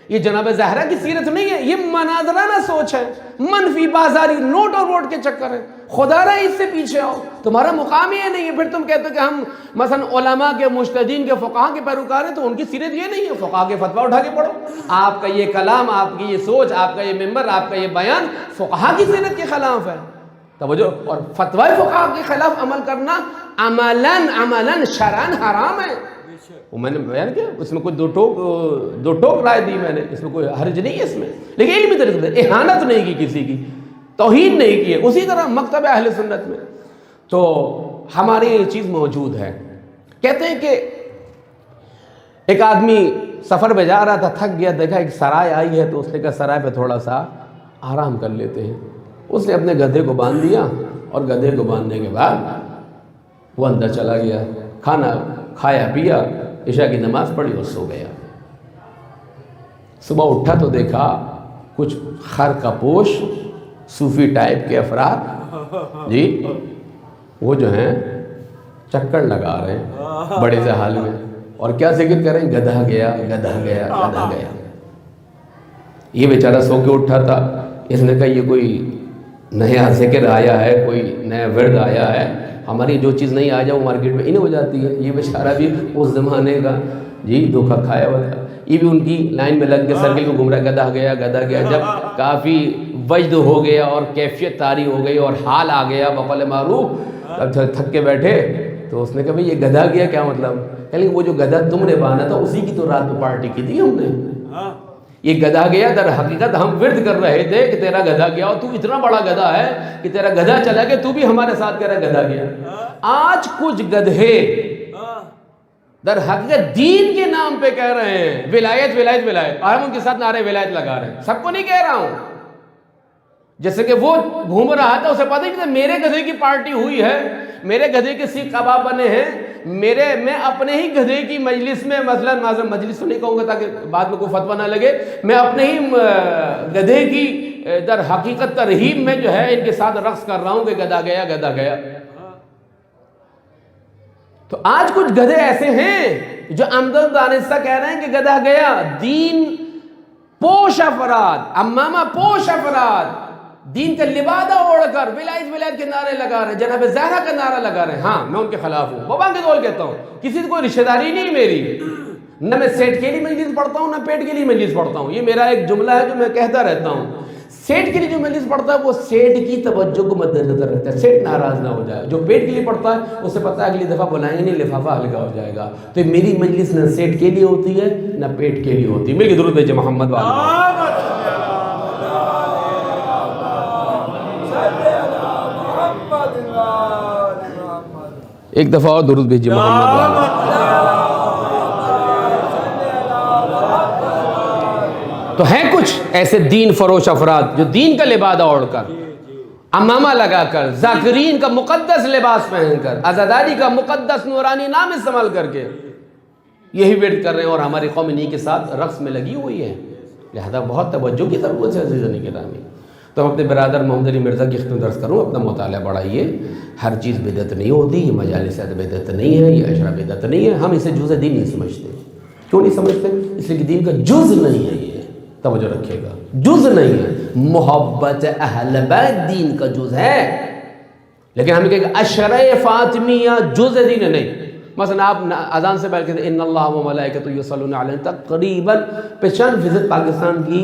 یہ جناب زہرا کی سیرت نہیں ہے، یہ مناظرانہ سوچ ہے، منفی بازاری نوٹ اور ووٹ کے چکر ہے. خدا رہا اس سے پیچھے آؤ، تمہارا مقام یہ نہیں ہے. پھر تم کہتے ہو کہ ہم مثلا علماء کے، مجتہدین کے، فقہاء کے پیروکار ہیں، تو ان کی سیرت یہ نہیں ہے. فقہاء کے فتویٰ اٹھا کے پڑھو. آپ کا یہ کلام، آپ کی یہ سوچ، آپ کا یہ ممبر، آپ کا یہ بیان فقہاء کی سیرت کے خلاف ہے. توجہ. اور فتویٰ فقہاء کے خلاف عمل کرنا عملاً عملاً شرعاً حرام ہے. وہ میں نے بیان کیا، اس میں کوئی دو ٹوک دو ٹوک رائے دی میں نے، اس میں کوئی حرج نہیں ہے اس میں. لیکن علمی طریقے سے اہانت نہیں کی کسی کی، توہین نہیں کی ہے. اسی طرح مکتب اہل سنت میں تو ہماری یہ چیز موجود ہے. کہتے ہیں کہ ایک آدمی سفر پہ جا رہا تھا، تھک گیا، دیکھا ایک سرائے آئی ہے، تو اس نے کہا سرائے پہ تھوڑا سا آرام کر لیتے ہیں. اس نے اپنے گدھے کو باندھ دیا، اور گدھے کو باندھنے کے بعد وہ اندر چلا گیا، کھانا کھایا پیا، عشاء کی نماز پڑھی اور سو گیا. صبح اٹھا تو دیکھا کچھ خر کا پوش صوفی ٹائپ کے افراد جی وہ جو ہیں چکر لگا رہے ہیں بڑے سے حال میں، اور کیا ذکر کریں، گدھا گیا گدھا گیا گدھا گیا. یہ بیچارہ سو کے اٹھا تھا، اس نے کہا یہ کوئی نیا ذکر آیا ہے، کوئی نیا ورد آیا ہے. ہماری جو چیز نہیں آ جائے وہ مارکیٹ میں انہیں ہو جاتی ہے. یہ بیچارہ بھی اس زمانے کا جی دھوکہ کھایا ہوا تھا. یہ بھی ان کی لائن میں لگ کے سرکل کو گھوم رہا، گدھا گیا گدھا گیا. جب کافی وجد ہو گیا اور کیفیت طاری ہو گئی اور حال آ گیا بقول معروف، اب تھک کے بیٹھے تو اس نے کہا بھئی یہ گدھا گیا کیا مطلب؟ کہ وہ جو گدھا تم نے باندھا تھا اسی کی تو رات میں پارٹی کی تھی ہم نے. یہ گدھا گیا در حقیقت ہم ورد کر رہے تھے کہ تیرا گدھا گیا، اور تو اتنا بڑا گدھا ہے کہ تیرا گدھا چلا گیا، تو بھی ہمارے ساتھ کہہ رہا گدھا گیا. آج کچھ گدھے در حقیقت دین کے نام پہ کہہ رہے ہیں ولایت ولایت ولایت، اور ہم ان کے ساتھ نعرے ولایت لگا رہے ہیں. سب کو نہیں کہہ رہا ہوں. جیسے کہ وہ گھوم رہا تھا، اسے پتہ ہی نہیں میرے گدھے کی پارٹی ہوئی ہے، میرے گدھے کے سیخ کباب بنے ہیں، میرے میں اپنے ہی گدھے کی مجلس میں، مثلا معذرت مجلس تو نہیں کہوں گا تاکہ بعد میں کوئی فتویٰ نہ لگے، میں اپنے ہی گدھے کی در حقیقت ترہیب میں جو ہے ان کے ساتھ رقص کر رہا ہوں کہ گدھا گیا گدھا گیا. تو آج کچھ گدھے ایسے ہیں جو عمدن دانستہ کہہ رہے ہیں کہ گدھا گیا. دین پوش افراد، امامہ پوش افراد دین کا لبادہ اوڑھ کر ولایت ولایت کے نعرے لگا رہے ہیں، جناب زہرا کا نعرہ لگا رہے ہیں. ہاں میں ان کے خلاف ہوں، بابا کے دول کہتا ہوں، کسی سے کوئی رشتہ داری نہیں میری، نہ میں سیٹ کے لیے مجلس پڑھتا ہوں نہ پیٹ کے لیے مجلس پڑھتا ہوں. یہ میرا ایک جملہ ہے جو میں کہتا رہتا ہوں. سیٹ کے لیے جو مجلس پڑھتا ہے وہ سیٹ کی توجہ کو مد نظر رکھتا ہے، سیٹ ناراض نہ ہو جائے. جو پیٹ کے لیے پڑھتا ہے اسے پتہ ہے اگلی دفعہ بلائیں گے نہیں، لفافہ ہلکا ہو جائے گا. تو میری مجلس نہ سیٹ کے لیے ہوتی ہے نہ پیٹ کے لیے ہوتی ہے. مل کے درود بھیجیں محمد والے. ایک دفعہ اور درود بھیجیے محمد والے. تو ہیں کچھ ایسے دین فروش افراد جو دین کا لبادہ اوڑھ کر، امامہ لگا کر، ذاکرین کا مقدس لباس پہن کر، عزاداری کا مقدس نورانی نام استعمال کر کے یہی ورد کر رہے ہیں، اور ہماری قوم انہی کے ساتھ رقص میں لگی ہوئی ہے. لہذا بہت توجہ کی ضرورت ہے عزیزان گرامی. تو ہم اپنے برادر محمد علی مرزا کی خدمت درس کروں، اپنا مطالعہ بڑھائیے. ہر چیز بدعت نہیں ہوتی، یہ مجالس بدعت نہیں ہے، یہ عشرہ بدعت نہیں ہے. ہم اسے جز دین نہیں سمجھتے. کیوں نہیں سمجھتے؟ اس لیے کہ دین کا جز نہیں ہے. یہ توجہ رکھیے گا، جز نہیں ہے. محبت اہل بیت دین کا جز ہے، لیکن ہم کہیں گے عشرہ فاطمیہ جز دین نہیں. مثلا آپ اذان سے پہلے کہتے ہیں ان اللہ و ملائکۃ یصلون علی النبی، تقریباً پچاس فیصد پاکستان کی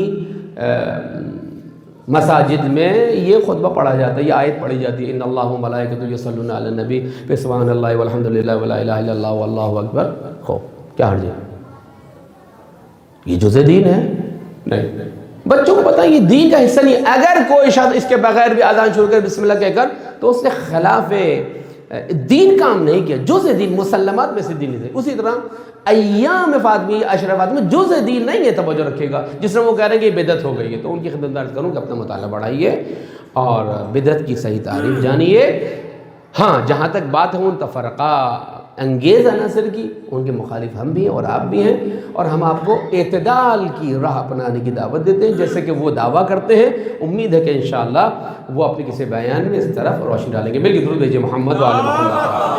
مساجد میں یہ خطبہ پڑھا جاتا ہے، یہ آیت پڑھی جاتی ہے ان اللہ و ملائکۃ یصلون علی النبی پہ سبحان اللہ والحمد للہ ولا الہ الا اللہ واللہ اکبر. خو کیا حرج ہے؟ یہ جز دین ہے؟ نہیں. بچوں کو پتہ ہے یہ دین کا حصہ نہیں. اگر کوئی شخص اس کے بغیر بھی اذان شروع کر بسم اللہ کہہ کر تو اس نے خلاف دین کام نہیں کیا. جز دین مسلمات میں سے دین نہیں تھے. اسی طرح ایام فاطمی، عشرہ فاطمی جز دین نہیں ہے. توجہ رکھے گا. جس طرح وہ کہہ رہے ہیں کہ یہ بدعت ہو گئی ہے، تو ان کی خدمت عرض کروں کہ اپنا مطالعہ بڑھائیے اور بدعت کی صحیح تعریف جانیے. ہاں جہاں تک بات ہے ان تفرقہ انگیز عناصر کی، ان کے مخالف ہم بھی ہیں اور آپ بھی ہیں، اور ہم آپ کو اعتدال کی راہ اپنانے کی دعوت دیتے ہیں جیسے کہ وہ دعویٰ کرتے ہیں. امید ہے کہ انشاءاللہ وہ اپنے کسی بیان میں اس طرف روشنی ڈالیں گے. مل کے درود بھیجیے محمد و آل محمد.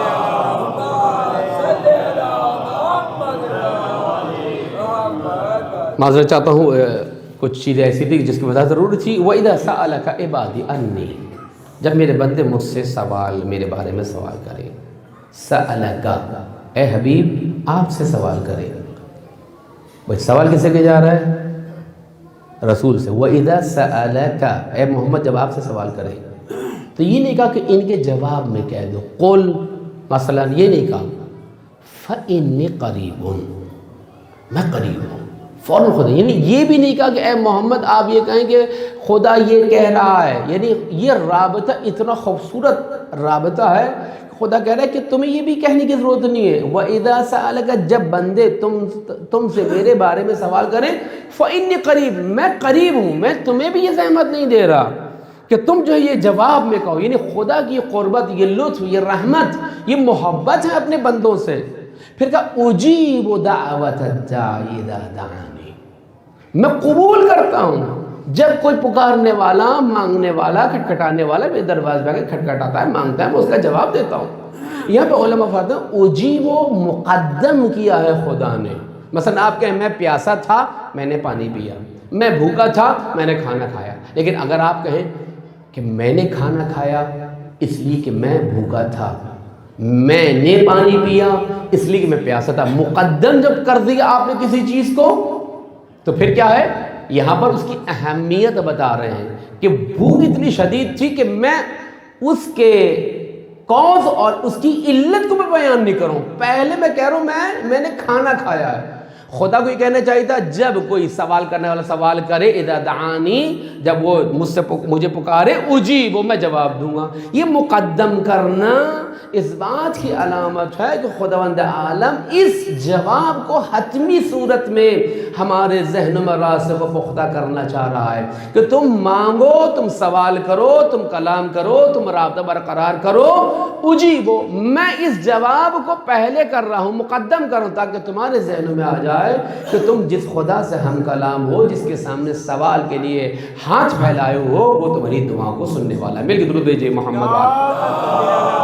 معذرت چاہتا ہوں کچھ چیزیں ایسی تھی جس کی وجہ ضروری تھی. وَإِذَا سَأَلَكَ عِبَادِي عَنِّي، جب میرے بندے مجھ سے سوال میرے بارے میں سوال کریں. سَأَلَكَ، اے حبیب آپ سے سوال کریں. بھائی سوال کس سے کیا جا رہا ہے؟ رسول سے. وَإِذَا سَأَلَكَ، اے محمد جب آپ سے سوال کریں تو یہ نہیں کہا کہ ان کے جواب میں کہہ دو قل، مثلا یہ نہیں کہا فَإِنِّي قَرِيبٌ، میں قریب ہوں فوراً خدا. یعنی یہ بھی نہیں کہا کہ اے محمد آپ یہ کہیں کہ خدا یہ کہہ رہا ہے. یعنی یہ رابطہ اتنا خوبصورت رابطہ ہے، خدا کہہ رہا ہے کہ تمہیں یہ بھی کہنے کی ضرورت نہیں ہے. وَإِذَا سَأَلَكَ، جب بندے تم تم سے میرے بارے میں سوال کریں فَإِنِّي قریب، میں قریب ہوں. میں تمہیں بھی یہ زحمت نہیں دے رہا کہ تم جو ہے یہ جواب میں کہو. یعنی خدا کی قربت، یہ لطف، یہ رحمت، یہ محبت ہے اپنے بندوں سے. پھر کہا اجیب دعوت الداعی اذا دعانی، میں قبول کرتا ہوں جب کوئی پکارنے والا، مانگنے والا، کھٹکھٹانے والا میرے دروازے پہ آ کے کھٹکھٹاتا ہے، مانگتا ہے، میں اس کا جواب دیتا ہوں. یہاں پہ علماء فرماتے ہیں اجیب و مقدم کیا ہے خدا نے. مثلا آپ کہیں میں پیاسا تھا میں نے پانی پیا، میں بھوکا تھا میں نے کھانا کھایا. لیکن اگر آپ کہیں کہ میں نے کھانا کھایا اس لیے کہ میں بھوکا تھا، میں نے پانی پیا اس لیے کہ میں پیاسا تھا، مقدم جب کر دیا آپ نے کسی چیز کو تو پھر کیا ہے؟ یہاں پر اس کی اہمیت بتا رہے ہیں کہ بھوک اتنی شدید تھی کہ میں اس کے کاز اور اس کی علت کو میں بیان نہیں کروں، پہلے میں کہہ رہا ہوں میں میں نے کھانا کھایا ہے. خدا کو یہ کہنا چاہیے تھا جب کوئی سوال کرنے والا سوال کرے اذا دعانی، جب وہ مجھ سے مجھے پکارے اجیب، وہ میں جواب دوں گا. یہ مقدم کرنا اس بات کی علامت ہے کہ خداوند عالم اس جواب کو حتمی صورت میں ہمارے ذہن میں راسخ و پختہ کرنا چاہ رہا ہے کہ تم مانگو، تم سوال کرو، تم کلام کرو، تم رابطہ برقرار کرو. اجیبو، میں اس جواب کو پہلے کر رہا ہوں، مقدم کروں تاکہ تمہارے ذہنوں میں آ جائے کہ تم جس خدا سے ہم کلام ہو، جس کے سامنے سوال کے لیے ہاتھ پھیلائے ہو، وہ تمہاری دعا کو سننے والا ہے. مل کے درود بھیجئے محمد والے.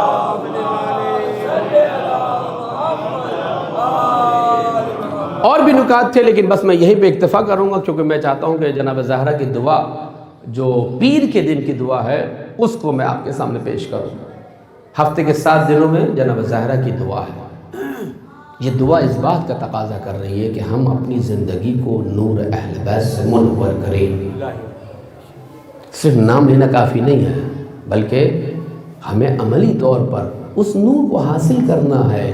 اور بھی نکات تھے لیکن بس میں یہیں پہ اکتفا کروں گا کیونکہ میں چاہتا ہوں کہ جناب زہرا کی دعا جو پیر کے دن کی دعا ہے اس کو میں آپ کے سامنے پیش کروں. ہفتے کے سات دنوں میں جناب زہرا کی دعا ہے. یہ دعا اس بات کا تقاضا کر رہی ہے کہ ہم اپنی زندگی کو نور اہل بیت سے منور کریں. صرف نام لینا کافی نہیں ہے بلکہ ہمیں عملی طور پر اس نور کو حاصل کرنا ہے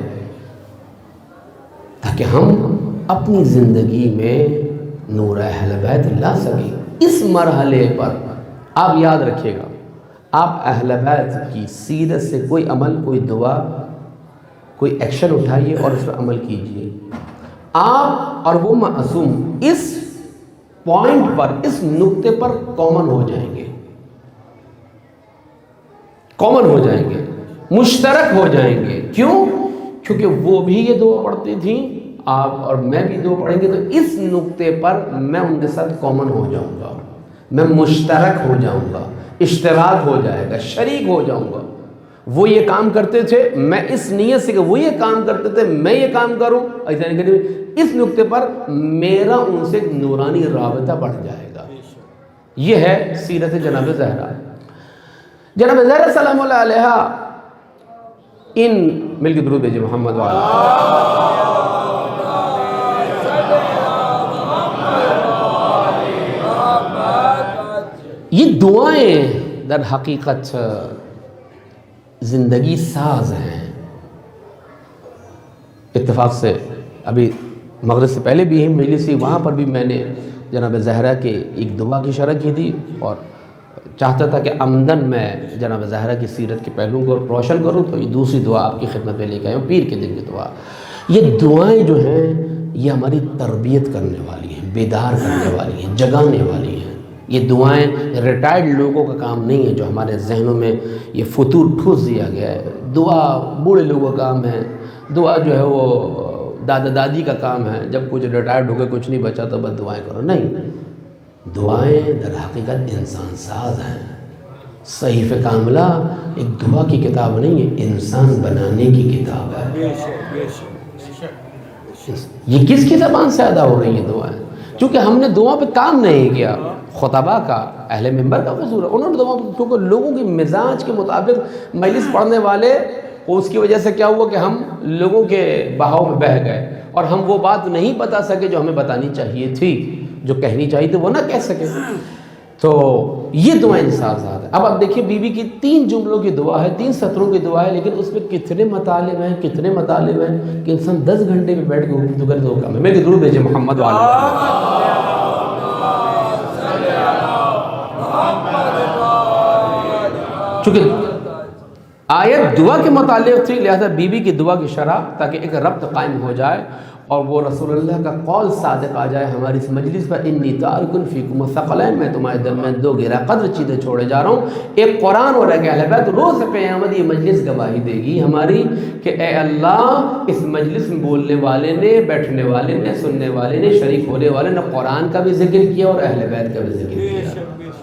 تاکہ ہم اپنی زندگی میں نور اہل بیت لا سکیں. اس مرحلے پر آپ یاد رکھیے گا، آپ اہل بیت کی سیرت سے کوئی عمل، کوئی دعا، کوئی ایکشن اٹھائیے اور اس پر عمل کیجئے. آپ اور وہ معصوم اس پوائنٹ پر، اس نقطے پر کامن ہو جائیں گے، کامن ہو جائیں گے، مشترک ہو جائیں گے. کیوں؟ کیونکہ وہ بھی یہ دعا پڑھتی تھیں، آپ اور میں بھی دعا پڑھیں گے، تو اس نقطے پر میں ان کے ساتھ کامن ہو جاؤں گا، میں مشترک ہو جاؤں گا، اشتراک ہو جائے گا، شریک ہو جاؤں گا. وہ یہ کام کرتے تھے، میں اس نیت سے کہ وہ یہ کام کرتے تھے میں یہ کام کروں، اس نقطے پر میرا ان سے نورانی رابطہ بڑھ جائے گا. یہ ہے سیرت جناب زہرا. جناب زہرا سلام اللہ علیہا، ان مل کے درود بھیجئے محمد وعلا. یہ دعائیں در حقیقت زندگی ساز ہیں. اتفاق سے ابھی مغرب سے پہلے بھی ہی مجلس سی، وہاں پر بھی میں نے جناب زہرا کے ایک دعا کی شرح کی تھی اور چاہتا تھا کہ عمدن میں جناب زہرا کی سیرت کے پہلوؤں کو روشن کروں، تو یہ دوسری دعا آپ کی خدمت میں لے کے آیا ہوں، پیر کے دن کی دعا. یہ دعائیں جو ہیں یہ ہماری تربیت کرنے والی ہیں، بیدار کرنے والی ہیں، جگانے والی ہیں. یہ دعائیں ریٹائرڈ لوگوں کا کام نہیں ہے جو ہمارے ذہنوں میں یہ فطور ٹھوس دیا گیا ہے. دعا بوڑھے لوگوں کا کام ہے، دعا جو ہے وہ دادا دادی کا کام ہے، جب کچھ ریٹائرڈ ہو گئے کچھ نہیں بچا تو بس دعائیں کرو. نہیں، دعائیں در حقیقت انسان ساز ہیں. صحیفہ کاملہ ایک دعا کی کتاب نہیں ہے، انسان بنانے کی کتاب ہے. یہ کس کی زبان سے ادا ہو رہی ہیں دعائیں؟ چونکہ ہم نے دعا پہ کام نہیں کیا، خطبہ کا، اہل منبر کا قصور ہے، انہوں نے دعا پہ، کیونکہ لوگوں کی مزاج کے مطابق مجلس پڑھنے والے، اس کی وجہ سے کیا ہوا کہ ہم لوگوں کے بہاؤ میں بہہ گئے اور ہم وہ بات نہیں بتا سکے جو ہمیں بتانی چاہیے تھی، جو کہنی چاہیے تھی وہ نہ کہہ سکے۔ تو یہ دعا انصاف ذات ہے۔ اب آپ دیکھیے بی بی کی تین جملوں کی دعا ہے، تین سطروں کی دعا ہے، لیکن اس میں کتنے مطالب ہیں، کتنے مطالب ہیں کہ انسان دس گھنٹے میں بیٹھ کے اردو کرے تو کم ہے۔ میرے ضرور بھیجے محمد وعلی محمد۔ چونکہ آیت دعا کے متعلق تھی، لہذا بی بی کی دعا کی شرح تاکہ ایک ربط قائم ہو جائے اور وہ رسول اللہ کا قول صادق آ جائے ہماری اس مجلس پر، انی تارکن فیکم الثقلین، میں تمہارے درمیان دو گرہ قدر چیزیں چھوڑے جا رہا ہوں، ایک قرآن اور ایک اہل بیت۔ روز قیامت یہ مجلس گواہی دے گی ہماری کہ اے اللہ اس مجلس میں بولنے والے نے، بیٹھنے والے نے، سننے والے نے، شریک ہونے والے نے قرآن کا بھی ذکر کیا اور اہل بیت کا بھی ذکر کیا،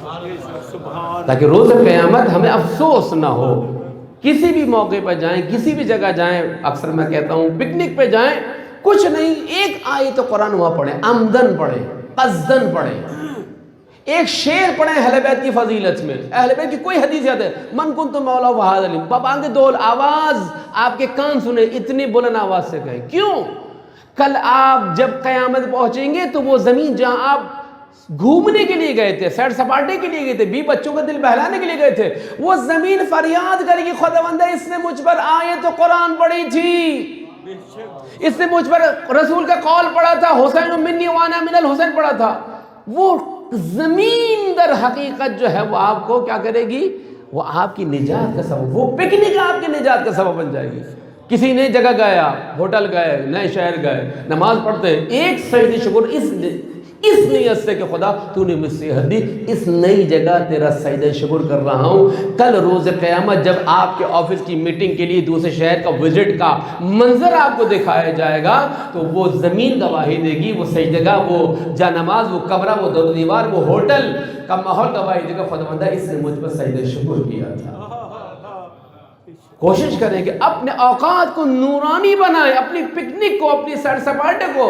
تاکہ روز قیامت ہمیں افسوس نہ ہو۔ کسی بھی موقع پہ جائیں، کسی بھی جگہ جائیں، اکثر میں کہتا ہوں پکنک پہ جائیں، کچھ نہیں، ایک آیت قرآن ہوا پڑھیں، عمدن پڑھیں، قصدن پڑھیں، ایک شعر پڑھیں اہل بیت کی فضیلت میں، اہل بیت کی کوئی حدیث یاد ہے، من کنتم مولا فہذا علی، بابانگ دول، آواز آپ کے کان سنیں، اتنی بلند آواز سے کہیں۔ کیوں؟ کل آپ جب قیامت پہنچیں گے تو وہ زمین جہاں آپ گھومنے کے لیے گئے تھے، سیر سپاٹے کے لیے گئے تھے، بی بچوں کا دل بہلانے کے لیے گئے تھے، وہ زمین فریاد کرے گی خداوند اس نے مجھ پر آیت قرآن پڑھی تھی، اس نے مجھ پر رسول کا قول پڑھا تھا، حسین منی وانا من الحسین پڑھا تھا۔ وہ زمین در حقیقت جو ہے وہ آپ کو کیا کرے گی؟ وہ آپ کی نجات کا سبب، وہ پکنک آپ کی نجات کا سبب بن جائے گی۔ کسی نئی جگہ گیا، ہوٹل گئے، نئے شہر گئے، نماز پڑھتے، ایک سجدہ شکر اس اس نیت سے کہ خدا تو نے مجھ سے صحت دی، اس نئی جگہ تیرا سجدہ شکر کر رہا ہوں۔ کل روز قیامت جب آپ کے آفس کی میٹنگ کے لیے دوسرے شہر کا وزٹ کا منظر آپ کو دکھایا جائے گا تو وہ زمین گواہی دے گی، وہ سجدہ، وہ جا نماز، وہ کمرہ، وہ دو دیوار، وہ ہوٹل کا ماحول گواہی دے گا خداوندہ اس نے مجھ پر سجدہ شکر کیا تھا۔ کوشش کریں کہ اپنے اوقات کو نورانی بنائیں، اپنی پکنک کو، اپنی سیر سپاٹے کو۔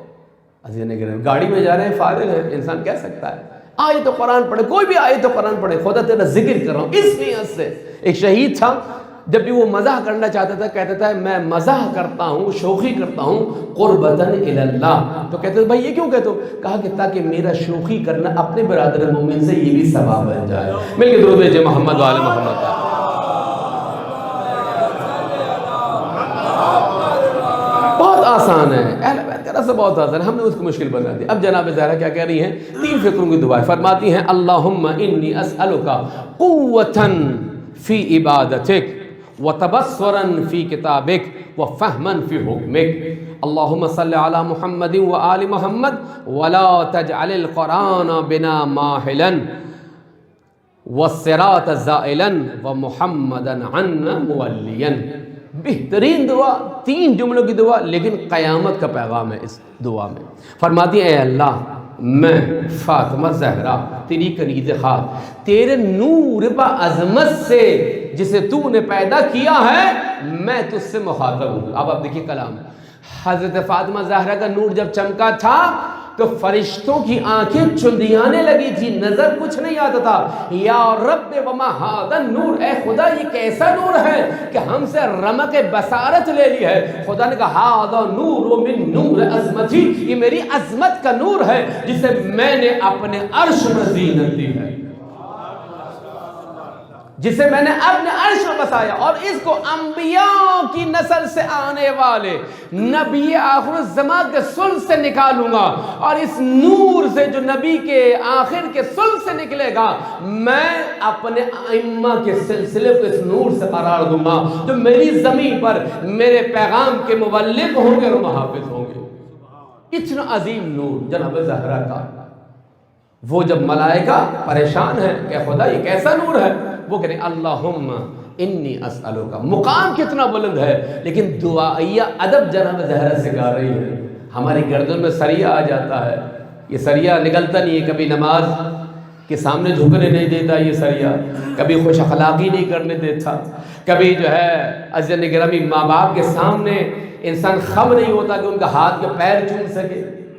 گاڑی میں جا رہے ہیں، فارغ ہے، انسان کہہ سکتا ہے آیت قرآن پڑھے، کوئی بھی آیت قرآن پڑھے، خدا تیرا ذکر کر رہا ہوں اس نیت سے۔ ایک شہید تھا، جب بھی وہ مزاح کرنا چاہتا تھا کہتا تھا میں مزاح کرتا ہوں، شوخی کرتا ہوں قربتاً اللہ، تو کہتے تھے بھائی یہ کیوں کہتے ہو؟ کہا کہ تاکہ میرا شوخی کرنا اپنے برادر مومن سے یہ بھی ثواب بن جائے۔ مل کے درود بھیجے محمد وآل محمد۔ بہت آسان ہے، اہل بیت کا رسم بہت آسان ہے، ہم نے اس کو مشکل بنا دی۔ اب جناب زہرا کیا کہہ رہی ہیں؟ تین فکروں کی دعائیں فرماتی ہیں، اللہم انی اسألک قوتاً فی عبادتک وتبصراً فی کتابک وفہماً فی حکمک، اللہم صلی علی محمد وآل محمد ولا تجعل القرآن بنا ماحلا والصراط زائلا ومحمدا عنا مولیا۔ بہترین دعا، تین جملوں کی دعا، لیکن قیامت کا پیغام ہے اس دعا میں۔ فرماتی ہیں اے اللہ میں فاطمہ زہرا تیری کنیز خاک تیرے نور با عظمت سے جسے تو نے پیدا کیا ہے میں تجھ سے مخاطب ہوں۔ اب آپ دیکھیے کلام، حضرت فاطمہ زہرا کا نور جب چمکا تھا تو فرشتوں کی آنکھیں چندیانے لگی تھی، نظر کچھ نہیں آتا تھا۔ یا رب وما ھذا النور، اے خدا یہ کیسا نور ہے کہ ہم سے رمق بصارت لے لی ہے۔ خدا نے کہا ھذا نور من نور عظمتی، یہ میری عظمت کا نور ہے جسے میں نے اپنے عرش میں زینت دی ہے، جسے میں نے اپنے عرش میں بسایا، اور اس کو انبیاء کی نسل سے آنے والے نبی آخر الزمان کے سل سے نکالوں گا، اور اس نور سے جو نبی کے آخر کے سل سے نکلے گا میں اپنے ائمہ کے سلسلے کو اس نور سے قرار دوں گا، جو میری زمین پر میرے پیغام کے مبلغ ہوں گے اور محافظ ہوں گے۔ اتنا عظیم نور جناب زہرا کا، وہ جب ملائکہ پریشان ہے کہ خدا یہ کیسا نور ہے، وہ کہتے ہیں اللہم انی اسألک۔ مقام کتنا بلند ہے، لیکن دعائیہ ادب جناب زہرا سکھا رہی ہے۔ ہماری گردن میں سریہ آ جاتا ہے، یہ سریہ نکلتا نہیں ہے، کبھی نماز کے سامنے جھکنے نہیں دیتا یہ سریہ، کبھی خوش اخلاقی نہیں کرنے دیتا، کبھی جو ہے عزیزان گرامی ماں باپ کے سامنے انسان خم نہیں ہوتا کہ ان کا ہاتھ کے پیر چوم سکے،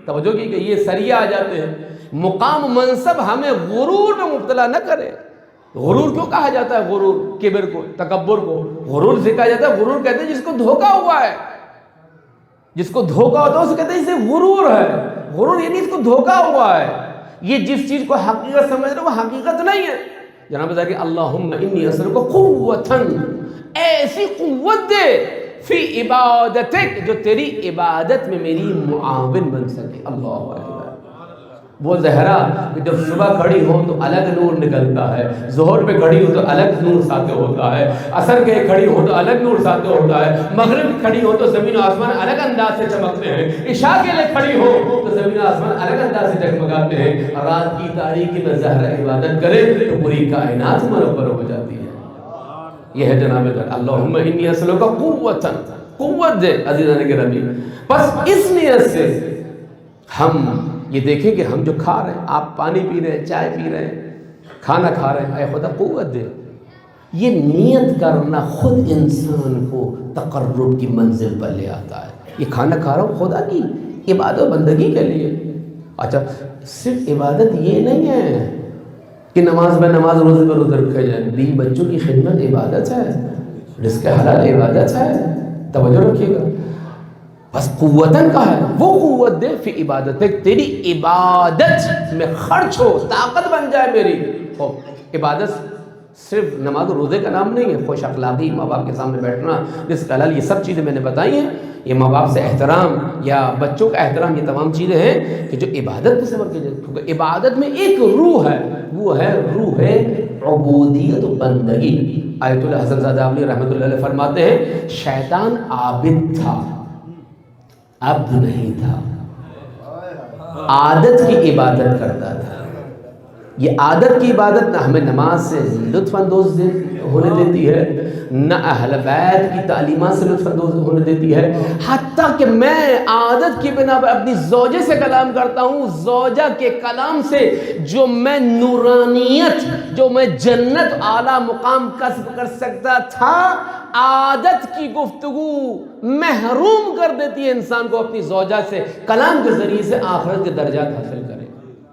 توجہ کی کہ یہ سریہ آ جاتے ہیں. مقام منصب ہمیں غرور میں مبتلا نہ کرے. غرور کیوں کہا جاتا ہے؟ غرور کبر کو، تکبر کو غرور سے کہا جاتا ہے. غرور کہتے ہیں جس کو دھوکا ہوا ہے، جس کو دھوکا ہوتا ہے اسے کہتے ہیں اسے غرور ہے. غرور یعنی اس کو دھوکا ہوا ہے. یہ جس چیز کو حقیقت سمجھ رہے وہ حقیقت نہیں ہے. جناب بتا کہ اللہم انی اسألک قوتاً، ایسی قوت دے فی عبادتک جو تیری عبادت میں میری معاون بن سکے. اللہ اکبر. وہ زہرا کہ جب صبح کھڑی ہو تو الگ نور نکلتا ہے، ظہر پہ کھڑی ہو تو الگ نور ساطع ہوتا ہے، عصر کے کھڑی ہو تو الگ نور ساطع ہوتا ہے، مغرب کھڑی ہو تو زمین و آسمان الگ انداز سے چمکتے ہیں، عشاء کے لیے کھڑی ہو تو زمین و آسمان الگ انداز سے جگمگاتے ہیں. رات کی تاریکی میں زہرا عبادت کرے تو پوری کائنات منور ہو جاتی ہے. یہ ہے جناب در اللہم انی اسألک قوتاً، قوت دے عزیزان گرامی. بس اس نیت سے ہم یہ دیکھیں کہ ہم جو کھا رہے ہیں، آپ پانی پی رہے ہیں، چائے پی رہے ہیں، کھانا کھا رہے ہیں، اے خدا قوت دے. یہ نیت کرنا خود انسان کو تقرب کی منزل پر لے آتا ہے. یہ کھانا کھا رہا ہوں خدا کی عبادت و بندگی کے لیے. اچھا صرف عبادت یہ نہیں ہے کہ نماز میں نماز روزے پر روزے رکھے جائیں. بیوی بچوں کی خدمت عبادت ہے، رزق حلال عبادت ہے. توجہ رکھیے گا. بس قوتاً کا ہے وہ قوت دے فی عبادت، تیری عبادت میں خرچ ہو، طاقت بن جائے میری. عبادت صرف نماز و روزے کا نام نہیں ہے. خوش اخلاقی، ماں باپ کے سامنے بیٹھنا، رزق حلال، یہ سب چیزیں میں نے بتائی ہیں. یہ ماں باپ سے احترام یا بچوں کا احترام، یہ تمام چیزیں ہیں کہ جو عبادت میں صبر کی جائے. عبادت میں ایک روح ہے، وہ ہے روح عبودیت و بندگی. آیت اللہ حسن زادہ عاملی رحمۃ اللہ علیہ فرماتے ہیں شیطان عابد تھا، عبد نہیں تھا. عادت کی عبادت کرتا تھا. یہ عادت کی عبادت نہ ہمیں نماز سے لطف اندوز ہونے دیتی ہے، نہ اہل بیت کی تعلیمات سے لطف اندوز ہونے دیتی ہے. حتیٰ کہ میں عادت کی بنا پر اپنی زوجہ سے کلام کرتا ہوں، زوجہ کے کلام سے جو میں نورانیت، جو میں جنت اعلیٰ مقام کسب کر سکتا تھا، عادت کی گفتگو محروم کر دیتی ہے انسان کو اپنی زوجہ سے کلام کے ذریعے سے آخرت کے درجات حاصل کرے.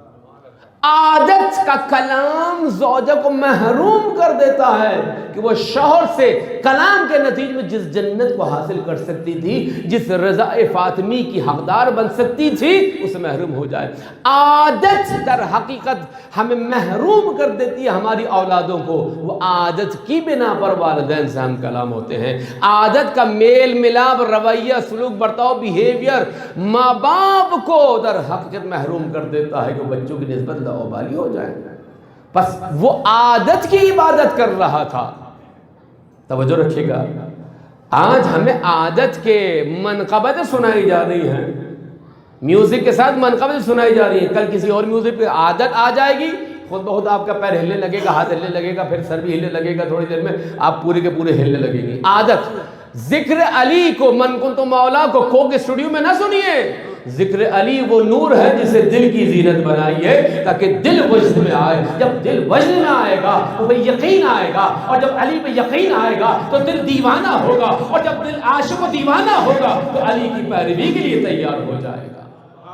عادت کا کلام زوجہ کو محروم کر دیتا ہے کہ وہ شوہر سے کلام کے نتیجے میں جس جنت کو حاصل کر سکتی تھی، جس رضا فاطمی کی حقدار بن سکتی تھی، اسے محروم ہو جائے. عادت در حقیقت ہمیں محروم کر دیتی ہے ہماری اولادوں کو. وہ عادت کی بنا پر والدین سے ہم کلام ہوتے ہیں. عادت کا میل ملاپ، رویہ، سلوک، برتاؤ، بیہیویئر ماں باپ کو در حقیقت محروم کر دیتا ہے کہ بچوں کی نسبت لاوبالی ہو جائے. بس وہ عادت کی عبادت کر رہا تھا. توجہ رکھیے گا. آج ہمیں عادت کے منقبتیں سنائی جا رہی ہیں، میوزک کے ساتھ منقبتیں سنائی جا رہی ہیں. کل کسی اور میوزک پہ عادت آ جائے گی، خود بخود آپ کا پیر ہلنے لگے گا، ہاتھ ہلنے لگے گا، پھر سر بھی ہلنے لگے گا، تھوڑی دیر میں آپ پورے کے پورے ہلنے لگیں گے. عادت. ذکر علی کو من کنت مولا کو کوک اسٹوڈیو میں نہ سنیے. ذکر علی وہ نور ہے جسے دل کی زینت بنائی ہے تاکہ دل وجد میں آئے. جب دل وجد میں آئے گا تو بھئی یقین آئے گا، اور جب علی پہ یقین آئے گا تو دل دیوانہ ہوگا، اور جب دل عاشق و دیوانہ ہوگا تو علی کی پیروی کے لیے تیار ہو جائے گا.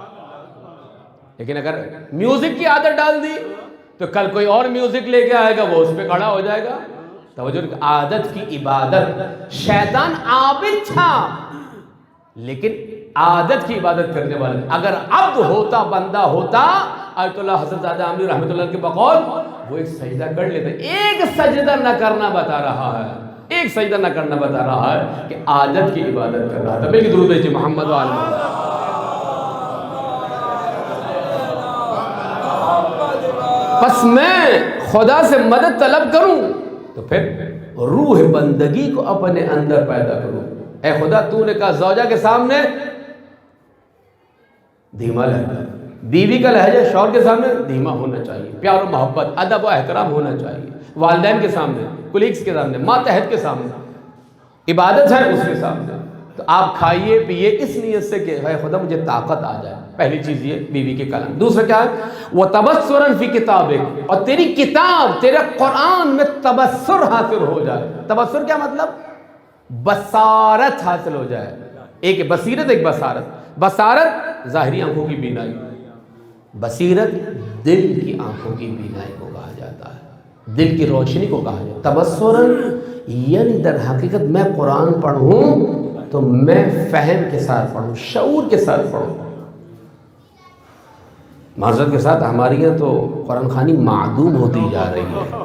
لیکن اگر میوزک کی عادت ڈال دی تو کل کوئی اور میوزک لے کے آئے گا، وہ اس پہ کھڑا ہو جائے گا. توجہ. عادت کی عبادت. شیطان عابد تھا لیکن عادت کی عبادت کرنے والے. اگر عبد ہوتا، بندہ ہوتا، آیت اللہ حضرت زادہ عاملی رحمۃ اللہ کے بقول وہ ایک سجدہ کر لیتا. ایک سجدہ نہ کرنا بتا رہا ہے، ایک سجدہ نہ کرنا بتا رہا ہے کہ عادت کی عبادت کر رہا تھا. میری درود ہے جی محمد و آل محمد. پس میں خدا سے مدد طلب کروں تو پھر روح بندگی کو اپنے اندر پیدا کروں. اے خدا تو نے کہا زوجہ کے سامنے دھیما لہجہ، بیوی کا لہجہ شوہر کے سامنے دھیما ہونا چاہیے. پیار و محبت، ادب و احترام ہونا چاہیے. والدین کے سامنے، کولیگز کے سامنے، ماتحت کے سامنے، عبادت ہے اس کے سامنے. تو آپ کھائیے پیئے اس نیت سے کہ اے خدا مجھے طاقت آ جائے. پہلی چیز یہ بیوی کے کلام. دوسرا کیا ہے؟ وہ تبصرن فی کتابک، اور تیری کتاب، تیرے قرآن میں تبصر حاصل ہو جائے. تبصر کیا مطلب؟ بصارت حاصل ہو جائے. ایک بصیرت، ایک بصارت. بصارت ظاہری آنکھوں کی بینائی، بصیرت دل کی آنکھوں کی بینائی کو کہا جاتا ہے، دل کی روشنی کو کہا جاتا ہے۔ تبصراً یعنی در حقیقت میں قرآن پڑھوں تو میں فہم کے ساتھ پڑھوں، شعور کے ساتھ پڑھوں۔ معذرت کے ساتھ ہماری یہاں تو قرآن خوانی معدوم ہوتی جا رہی ہے۔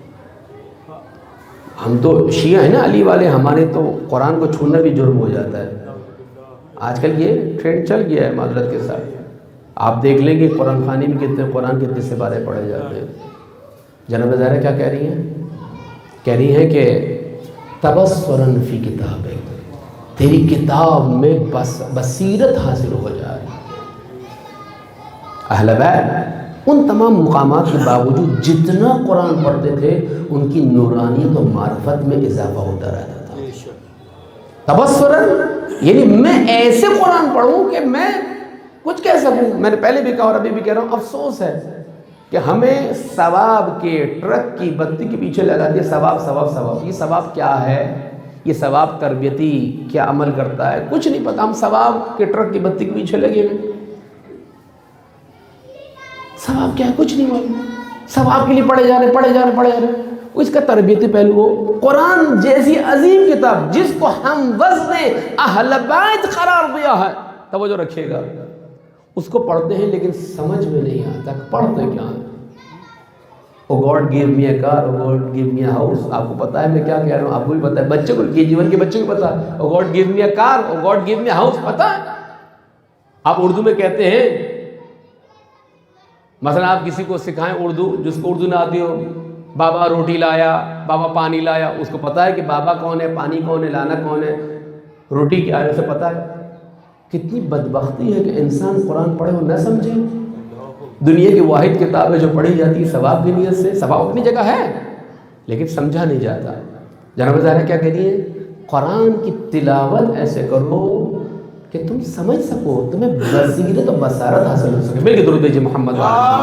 ہم تو شیعہ ہیں نا علی والے، ہمارے تو قرآن کو چھونا بھی جرم ہو جاتا ہے۔ آج کل یہ ٹرینڈ چل گیا ہے معذرت کے ساتھ، آپ دیکھ لیں گے قرآن خوانی میں کتنے قرآن کتنے سپارے پڑھے جاتے ہیں۔ جناب زہرا کیا کہہ رہی ہیں؟ کہہ رہی ہیں کہ تبصراً فی کتاب، تیری کتاب میں بس بصیرت حاصل ہو جائے۔ اہل بیت ان تمام مقامات کے باوجود جتنا قرآن پڑھتے تھے ان کی نورانیت و معرفت میں اضافہ ہوتا رہتا تھا۔ تبصراً یعنی میں ایسے قرآن پڑھوں کہ میں کچھ کہہ سکوں۔ میں نے پہلے بھی کہا اور ابھی بھی کہہ رہا ہوں، افسوس ہے کہ ہمیں ثواب کے ٹرک کی بتی کے پیچھے لگا دیا، ثواب ثواب ثواب۔ یہ ثواب کیا ہے؟ یہ ثواب تربیتی کیا عمل کرتا ہے؟ کچھ نہیں پتہ، ہم ثواب کے ٹرک کی بتی کے پیچھے لگے ہوئے۔ ثواب کیا ہے؟ کچھ نہیں معلوم، ثواب کے لیے پڑھے جا رہے پڑھے جا رہے پڑھے جا رہے اس کا تربیتی پہلو ہو۔ قرآن جیسی عظیم کتاب جس کو ہم وزن اہل بیت قرار دیا ہے، توجہ رکھیے گا، اس کو پڑھتے ہیں لیکن سمجھ میں نہیں آتا پڑھتے کیا ہیں۔ O God give me a car, O God give me a house. آپ کو پتا ہے میں کیا کہہ رہا ہوں، آپ کو بھی پتا ہے، بچے کو کے جیون کے بچے کو پتا ہے، O God give me a car, O God give me a house, پتا ہے۔ آپ اردو میں کہتے ہیں، مثلا آپ کسی کو سکھائیں اردو، جس کو اردو نہ آتی ہو، بابا روٹی لایا، بابا پانی لایا، اس کو پتا ہے کہ بابا کون ہے، پانی کون ہے، لانا کون ہے، روٹی کیا ہے، اسے پتا ہے۔ کتنی بدبختی ہے کہ انسان قرآن پڑھے اور نہ سمجھے۔ دنیا کی واحد کتاب ہے جو پڑھی جاتی ہے ثواب کی نیت سے، ثواب اپنی جگہ ہے لیکن سمجھا نہیں جاتا۔ جناب زہرا کیا کہہ رہی ہے؟ قرآن کی تلاوت ایسے کرو کہ تم سمجھ سکو، تمہیں بصیرت و بصارت حاصل ہو سکے۔ مل کے درود بھیجئے محمد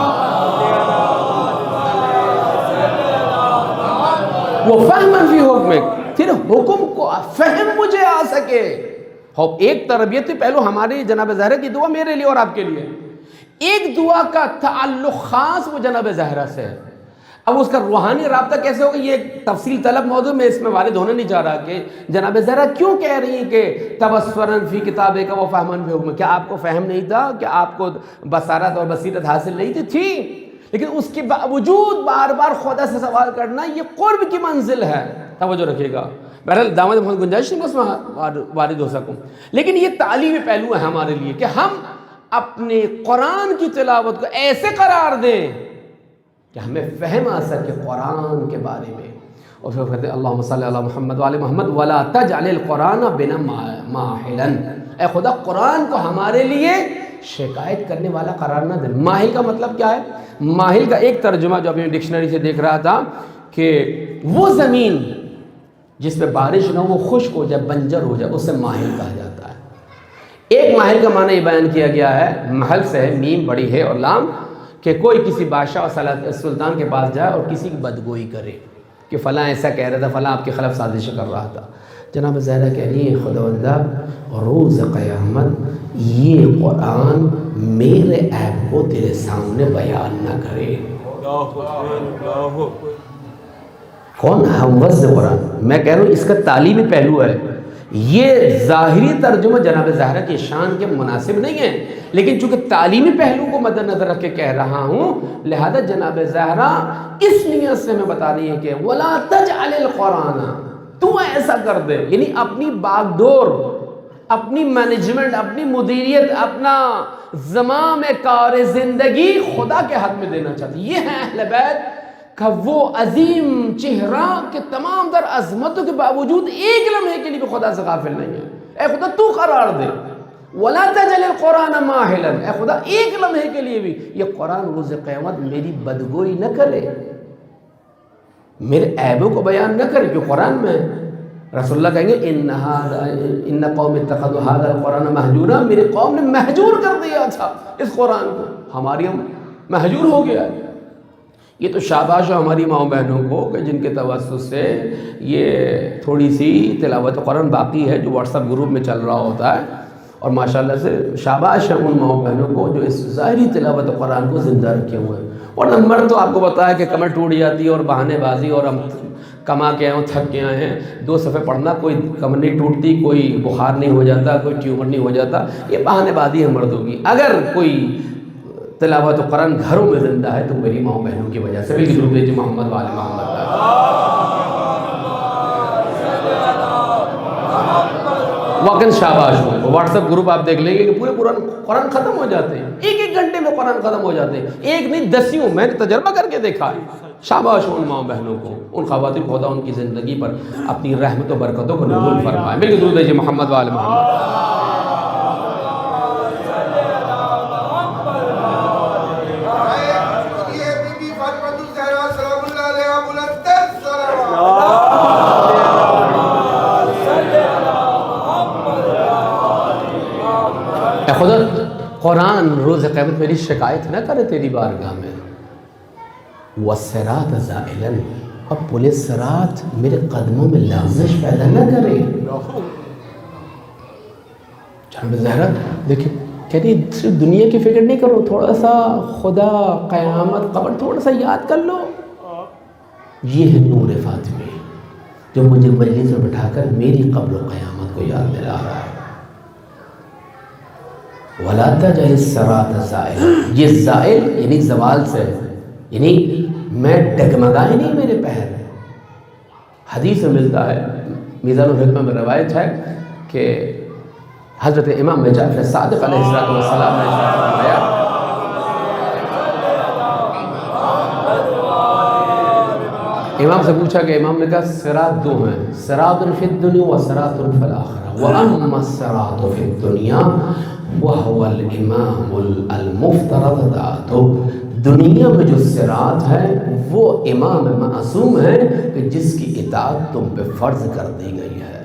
وہ فہمن فی حکمک، پھر حکم کو فہم مجھے آ سکے۔ ایک تربیتی پہلو ہماری جناب زہرا کی دعا میرے لیے اور آپ کے لیے، ایک دعا کا تعلق خاص وہ جناب زہرا سے ہے۔ اب اس کا روحانی رابطہ کیسے ہوگا، یہ ایک تفصیل طلب موضوع میں اس میں وارد ہونے نہیں چاہ رہا کہ جناب زہرا کیوں کہہ رہی ہیں کہ تبصراً فی کتابے کا وہ فہمن فی حکم۔ کیا آپ کو فہم نہیں تھا؟ کیا آپ کو بصارت اور بصیرت حاصل نہیں تھی؟ تھی، لیکن اس کے باوجود بار بار خدا سے سوال کرنا یہ قرب کی منزل ہے۔ توجہ رکھیے گا، بہرحال دعوت میں گنجائش نہیں اس میں وارد ہو سکوں، لیکن یہ تعلیمی پہلو ہے ہمارے لیے کہ ہم اپنے قرآن کی تلاوت کو ایسے قرار دیں کہ ہمیں فہم آ سکے قرآن کے بارے میں۔ اور پھر کہتے ہیں اللہم صلی علی محمد وعلی محمد ولا تجعل القرآن بنا ماحلا، اے خدا قرآن کو ہمارے لیے شکایت کرنے والا قرار نہ دے۔ ماحل کا مطلب کیا ہے؟ ماحل کا ایک ترجمہ جو ابھی ڈکشنری سے دیکھ رہا تھا کہ وہ زمین جس پہ بارش نہ ہو، وہ خشک ہو جائے، بنجر ہو جائے، اسے ماحل کہا جاتا ہے۔ ایک ماحل کا معنی یہ بیان کیا گیا ہے، محل سے ہے، میم بڑی ہے اور لام، کہ کوئی کسی بادشاہ اور سلطان کے پاس جائے اور کسی کی بدگوئی کرے کہ فلاں ایسا کہہ رہا تھا، فلاں آپ کے خلاف سازش کر رہا تھا۔ جناب زہرا کہہ رہی ہے خداوندہ روز قیامت یہ قرآن میرے عیب کو تیرے سامنے بیان نہ کرے۔ کون ہم وزن قرآن؟ میں کہہ رہا ہوں اس کا تعلیمی پہلو ہے۔ یہ ظاہری ترجمہ جناب زہرا کی شان کے مناسب نہیں ہے، لیکن چونکہ تعلیمی پہلو کو مد نظر رکھ کے کہہ رہا ہوں، لہذا جناب زہرا اس نیت سے میں بتا رہی ہے کہ وَلَا تَجْعَلِ الْقُرْآنَ، تو ایسا کر دے، یعنی اپنی باغ ڈور، اپنی مینجمنٹ، اپنی مدیریت، اپنا زمام کار زندگی خدا کے ہاتھ میں دینا چاہتی۔ یہ ہے اہل بیت کہ وہ عظیم چہرہ کے تمام در عظمتوں کے باوجود ایک لمحے کے لیے بھی خدا سے غافل نہیں ہے۔ اے خدا تو قرار دے، وَلَا تَجْعَلِ الْقُرْآنَ مَاحِلًا، اے خدا ایک لمحے کے لیے بھی یہ قرآن روز قیامت میری بدگوئی نہ کرے، میرے عیبوں کو بیان نہ کرے، کہ قرآن میں رسول اللہ کہیں گے اِنَّ قَوْمِ اتَّخَذُوا هَذَا الْقُرْآنَ مَهْجُورًا، میرے قوم نے محجور کر دیا تھا اس قرآن کو، ہماری ہم محجور ہو گیا ہے۔ یہ تو شاباش ہے ہماری ماؤں بہنوں کو کہ جن کے توسط سے یہ تھوڑی سی تلاوت قرآن باقی ہے جو واٹس ایپ گروپ میں چل رہا ہوتا ہے، اور ماشاءاللہ سے شاباش ہے ان ماؤں بہنوں کو جو اس ظاہری تلاوت قرآن کو زندہ رکھے ہوئے ہیں. اور نمبر تو آپ کو بتایا کہ کمر ٹوٹ جاتی ہے اور بہانے بازی اور ہم کما کے آئے ہوں تھک کے آئے ہیں, دو صفحے پڑھنا, کوئی کمر نہیں ٹوٹتی, کوئی بخار نہیں ہو جاتا, کوئی ٹیومر نہیں ہو جاتا, یہ بہانے بازی ہے مردوں کی. اگر کوئی تلاوت قرآن گھروں میں زندہ ہے تو میری ماؤں بہنوں کی وجہ سے بھی. درود بھیجیے محمد وآل محمد. واقعاً شاباش ہو. واٹس ایپ گروپ آپ دیکھ لیں گے کہ پورے قرآن قرآن ختم ہو جاتے ہیں, ایک ایک گھنٹے میں قرآن ختم ہو جاتے ہیں, ایک نہیں دسیوں. میں نے تجربہ کر کے دیکھا ہے. شاباش ہو ان ماؤں بہنوں کو, ان خواتین خدا ان کی زندگی پر اپنی رحمت و برکتوں کو نزول فرمائے. مل کے درود بھیجیے محمد وآل محمد. اے خدا قرآن روز قیامت میری شکایت نہ کرے تیری بارگاہ میں. وَالصِّرَاطَ زَائِلًا, اور پولیس صراط میرے قدموں میں لغزش پیدا نہ کرے. جناب زہرا دیکھیں کہہ رہی صرف دنیا کی فکر نہیں کرو, تھوڑا سا خدا, قیامت, قبر تھوڑا سا یاد کر لو. یہ ہے نور فاطمی جو مجھے مجلس میں بٹھا کر میری قبر و قیامت کو یاد دلا رہا ہے. وَلَا تَجْعَلِ الصِّرَاطَ زَائِلًا, یہ زائل یعنی زوال سے, یعنی میں ڈگمگائے نہیں میرے پہر. حدیث میں ملتا ہے, میزان الحکمہ میں روایت ہے کہ حضرت امام جعفر صادق علیہ السلام نے فرمایا, امام سے پوچھا کہ امام نے کہا صراط دو ہیں, صراط فی الدنیا و صراط فی الآخرہ, وَأَمَّا الصِّرَاطُ فِي الدُّنْيَا وَهُوَ الْإِمَامُ الْمُفْتَرَضُ طاعَتُهُ. دنیا میں جو صراط ہے وہ امام معصوم ہے کہ جس کی اطاعت تم پہ فرض کر دی گئی ہے.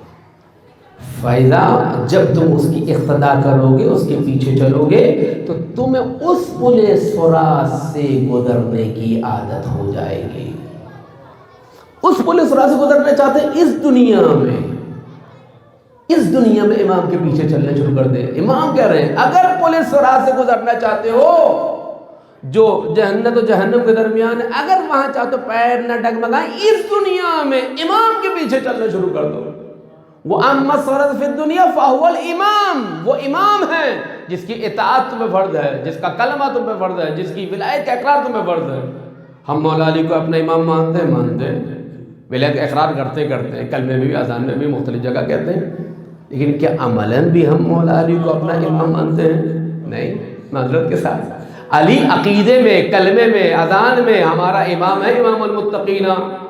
فَإِذَا, جب تم اس کی اقتداء کرو گے, اس کے پیچھے چلو گے, تو تمہیں اس پلے صراط سے گزرنے کی عادت ہو جائے گی. اس پلے صراط سے گزرنا چاہتے ہیں اس دنیا میں, اس دنیا میں امام کے پیچھے چلنے شروع کر دے. امام کہہ رہے ہیں اگر پلے صراط سے گزرنا چاہتے ہو جو جہنت و جہنم کے درمیان ہے, اگر وہاں چاہتے ہو پیر نہ ڈگمگائیں, اس دنیا میں امام کے پیچھے چلنا شروع کر دو. وَأَمَّا الصِّرَاطُ فِي الدُّنْيَا فَهُوَ الْإِمَامُ, وہ امام ہے جس کی اطاعت تمہیں فرض ہے, جس کا کلمہ تمہیں فرض ہے, جس کی ولایت کا اقرار تمہیں فرض ہے. ہم مولا علی کو اپنا امام مانتے ہیں مانتے ہیں, ولایت کا اقرار کرتے کرتے ہیں, کلمے میں بھی, اذان میں بھی مختلف جگہ کہتے ہیں, لیکن کیا عملاً بھی ہم مولا علی کو اپنا امام مانتے ہیں؟ نہیں. معذرت کے ساتھ علی عقیدے میں, کلمے میں, اذان میں ہمارا امام ہے, امام المتقین.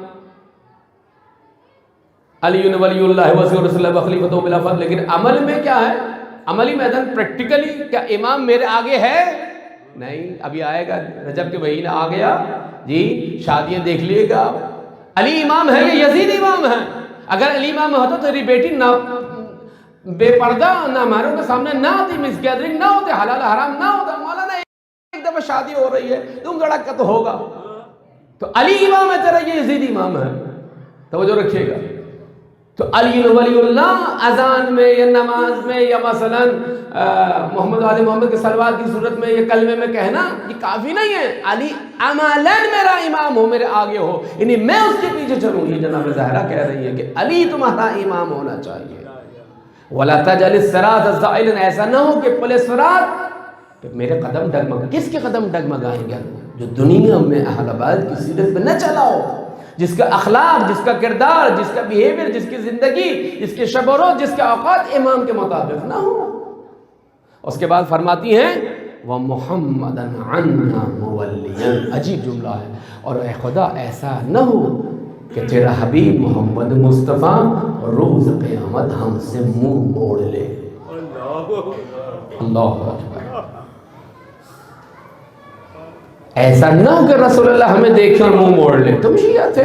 علی ولی اللہ وصی رسول اللہ خلیفۃ بلا فضل. لیکن عمل میں کیا ہے, عملی میدان پریکٹیکلی کیا امام میرے آگے ہے؟ نہیں. ابھی آئے گا رجب کے مہینہ آ گیا جی, شادیاں دیکھ لیے گا. علی امام ہے یا یزید امام ہے؟ اگر علی امام ہوتا تو تیری بیٹی نہ بے پردہ نہ مہروں کے سامنے نہ آتی, مس گیدرنگ نہ ہوتے, حلال حرام نہ ہوتا. مولانا ایک دفعہ شادی ہو رہی ہے, تم دڑکا تو ہوگا. تو علی امام ہے تیرا, یہ یزید امام ہے, توجہ رکھیے گا. تو علی ولی اللہ اذان میں یا نماز میں یا مثلا محمد علی محمد کے صلوات کی صورت میں یا کلمے میں کہنا یہ کافی نہیں ہے. علی عملاً میرا امام ہو, میرے آگے ہو, یعنی میں اس کے پیچھے چلوں. یہ جناب زہرا کہہ رہی ہے کہ علی تمہارا امام ہونا چاہیے. وَلَا تَجْعَلِ الصِّرَاطَ زَائِلًا, ایسا نہ ہو کہ پلے صراط میرے قدم ڈگمگائیں. کس کے قدم ڈگمگائیں گے؟ جو دنیا میں اہل بیت کی سیرت پہ نہ چلا ہو, جس کا اخلاق, جس کا کردار, جس کا بیہیویئر, جس کی زندگی, جس کے شب و روز, جس کے اوقات امام کے مطابق نہ ہو. اس کے بعد فرماتی ہیں وَمُحَمَّدًا عَنَّا مُوَلِّيًا. عجیب جملہ ہے. اور اے خدا ایسا نہ ہو کہ تیرا حبیب محمد مصطفیٰ روز قیامت ہم سے منہ موڑ لے. اللہ اکبر. ایسا نہ ہو کہ رسول اللہ ہمیں دیکھیں اور منہ موڑ لے. تم شیعہ تھے,